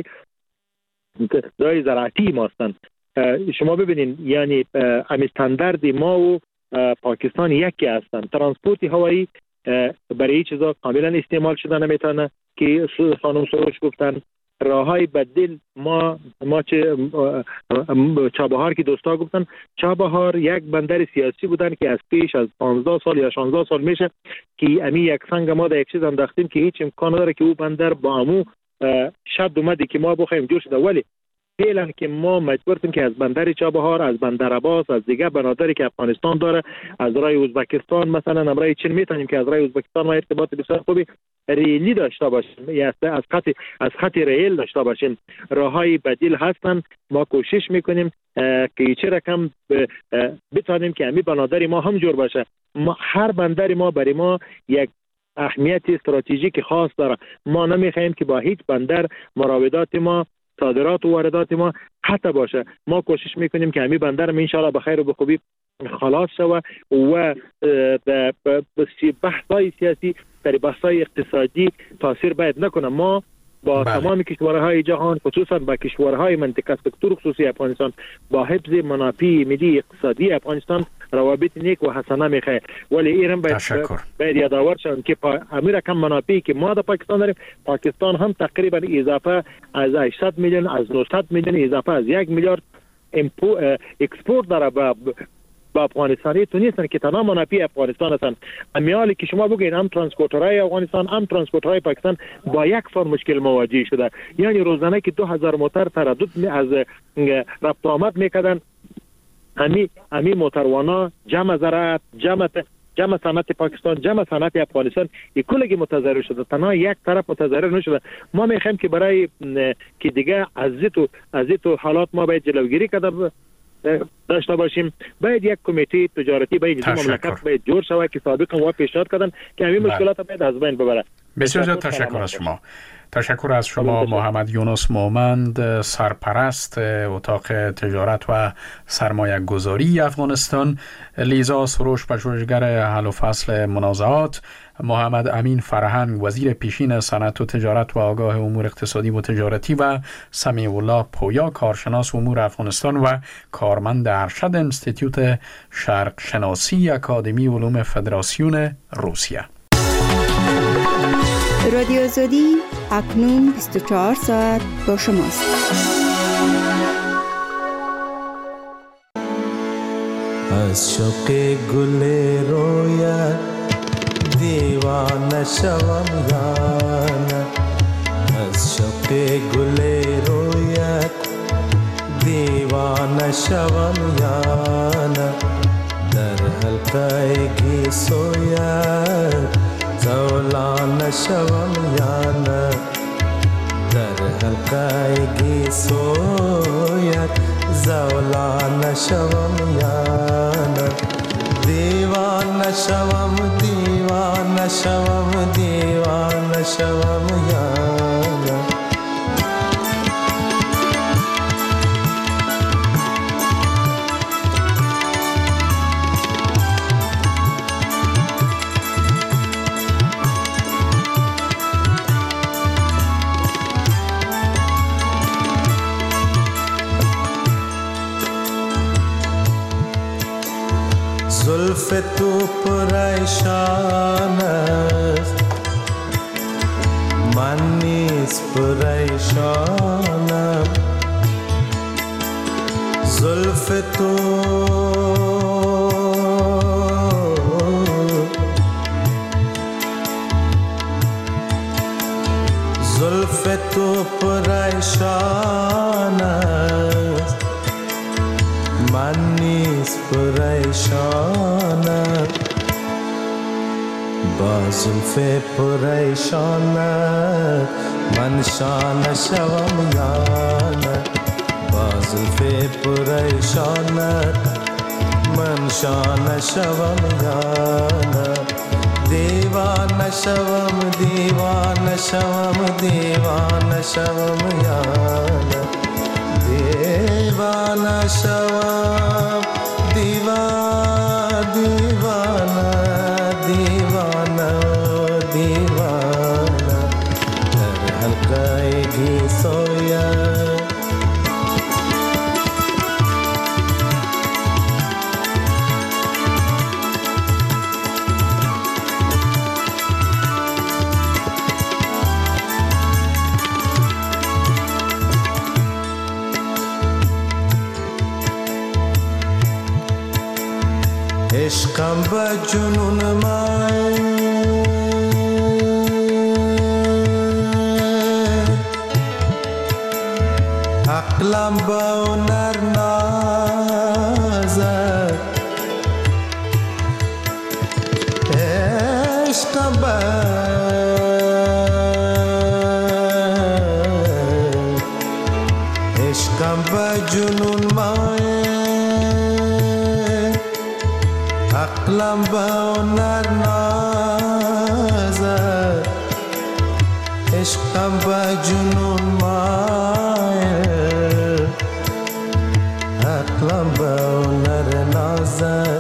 دای زراعتی ما هستند. شما ببینید یعنی امی استاندارد ما و پاکستان یکی هستند. ترانسپورت هوایی برای چیزا کاملا استعمال شده نمیتونه که خانم سروش گفتن. راههای بدیل ما ما چه چابهار که دوستا گفتن، چابهار یک بندر سیاسی بودن که از پیش از پانزده سال یا شانزده سال میشه که امی یک سنگ ما در یک چیز انداختیم که هیچ امکان نداره که او بندر با امو شد اومدی که ما بخوایم جور شده. ولی فعلا که ما مجبوریم که از بندر چابهار، از بندر عباس، از دیگه بنادری که افغانستان داره، از راه ازبکستان مثلا امرای چین میتونیم که از راه ازبکستان ما ارتباط بسیار خوبی ریلی داشته باشیم، یا از خط از خط ریل داشته باشیم. راههای بدیل هستن. ما کوشش میکنیم که چه رقم بتونیم که امی بنادری ما هم جور باشه. ما هر بندری ما برای ما یک اهمیت استراتژیک خاص داره. ما نمیخوایم که با هیچ بندر مراودات ما، صادرات و واردات ما قطع باشه. ما کوشش میکنیم که همین بندر ان شاء الله به خیر و به خوبی خلاص شود و به بحث‌های سیاسی در بحث‌های اقتصادی تاثیر باید نکنه. ما با بله. تمام کشورهای جهان خصوصا با کشورهای منطقه سکتور خصوصی افغانستان با حفظ منافع ملی اقتصادی افغانستان روابط نیک و حسنه میخواه. ولی ایران باید باید یادآور شوند که امیر کم منافعی که ما در پاکستان داریم، پاکستان هم تقریبا اضافه از هشتصد میلیون از نهصد میلیون اضافه از یک میلیارد اکسپورت داره به با افغانستانی تو نیستن که تمام منافع افغانستان هستن. امیالی که شما بگین هم ترانسپورترهای افغانستان هم ترانسپورترهای پاکستان با یک سال مشکل مواجه شده. یعنی روزانه که دو هزار موتر تردد از رفت آمد میکردن. امی امی موتروانا جمع زراعت، جمع جمع صنعت پاکستان، جمع صنعت افغانستان یک کلگی متضرر شده. تنها یک طرف متضرر نشده. ما میخوایم که برای که دیگه از تو از تو حالات ما باید جلوگیری کرده داشته باشیم. باید یک کمیته تجارتی باید مملکت باید جور شود که سابقا ما پیشنهاد کردن که همین مشکلات باید از بین ببره. بسیار زیاد تشکر از شما. تشکر از شما محمد یونس مومند، سرپرست اتاق تجارت و سرمایه گذاری افغانستان، لیزا سروش پژوهشگر حل و فصل منازعات، محمد امین فرهنگ وزیر پیشین صنعت و تجارت و آگاه امور اقتصادی و تجارتی و سمیع الله پویا کارشناس امور افغانستان و کارمند ارشد انستیتوت شرق شناسی اکادمی علوم فدراسیون روسیه. رادیو آزادی اکنون بیست و چهار ساعت با شماست. از شوق گل رویت دیوانه شوم یانه، از شوق گل رویت دیوانه شوم یانه، در حلقه گیسویت زولان شوم یانه، در حلقه گیسویت زولان شوم یانه، دیوانه شوم دیوانه شوم دیوانه شوم یانه. زلف تو پریشان است من نیز پریشانم، زلف تو زلف تو پریشان است من نیز پریشانم، با زلف پریشانت من شانه شوم یانه، با زلف پریشانت من شانه شوم یانه، دیوانه شوم دیوانه شوم دیوانه شوم یانه، دیوانه شوم دیوانه دیوانه دیوانه دیوانه، در حلقه گیسویت عشقم به جنون من عقلم به هنر نازد، عشقم به عشقم به جنون من عقلم به هنر نازد، عشقم به جنون مایل، عقلم به هنر نازد،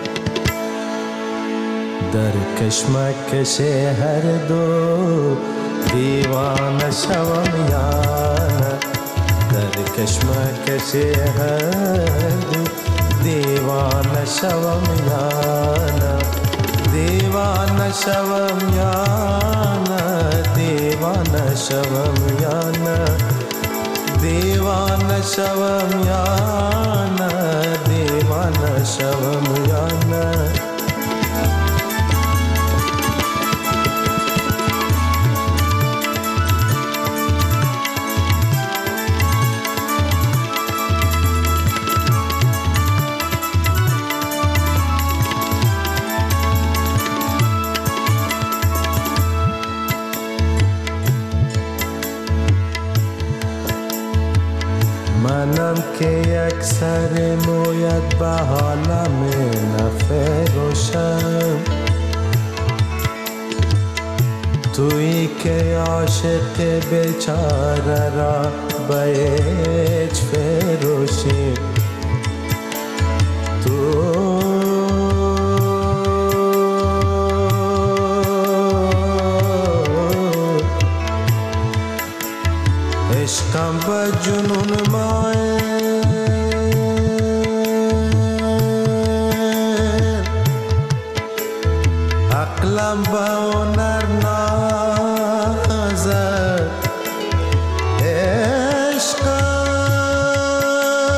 در کشمکش هر دو دیوانه شوم یانه، در کشمکش هر دو دیوانه شوم یانه، دیوانه شوم یانه، دیوانه شوم یانه، دیوانه شوم یانه، دیوانه شوم یانه. منم که یک یک سر مویت به حالم نفروشم، تویی که عاشق بیچاره را به هیچ فروشی. تو عشقم به جنون ماه، عقلم به هنر نازد،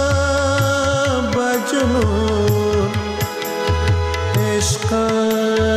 عشقم به جنون، عشقم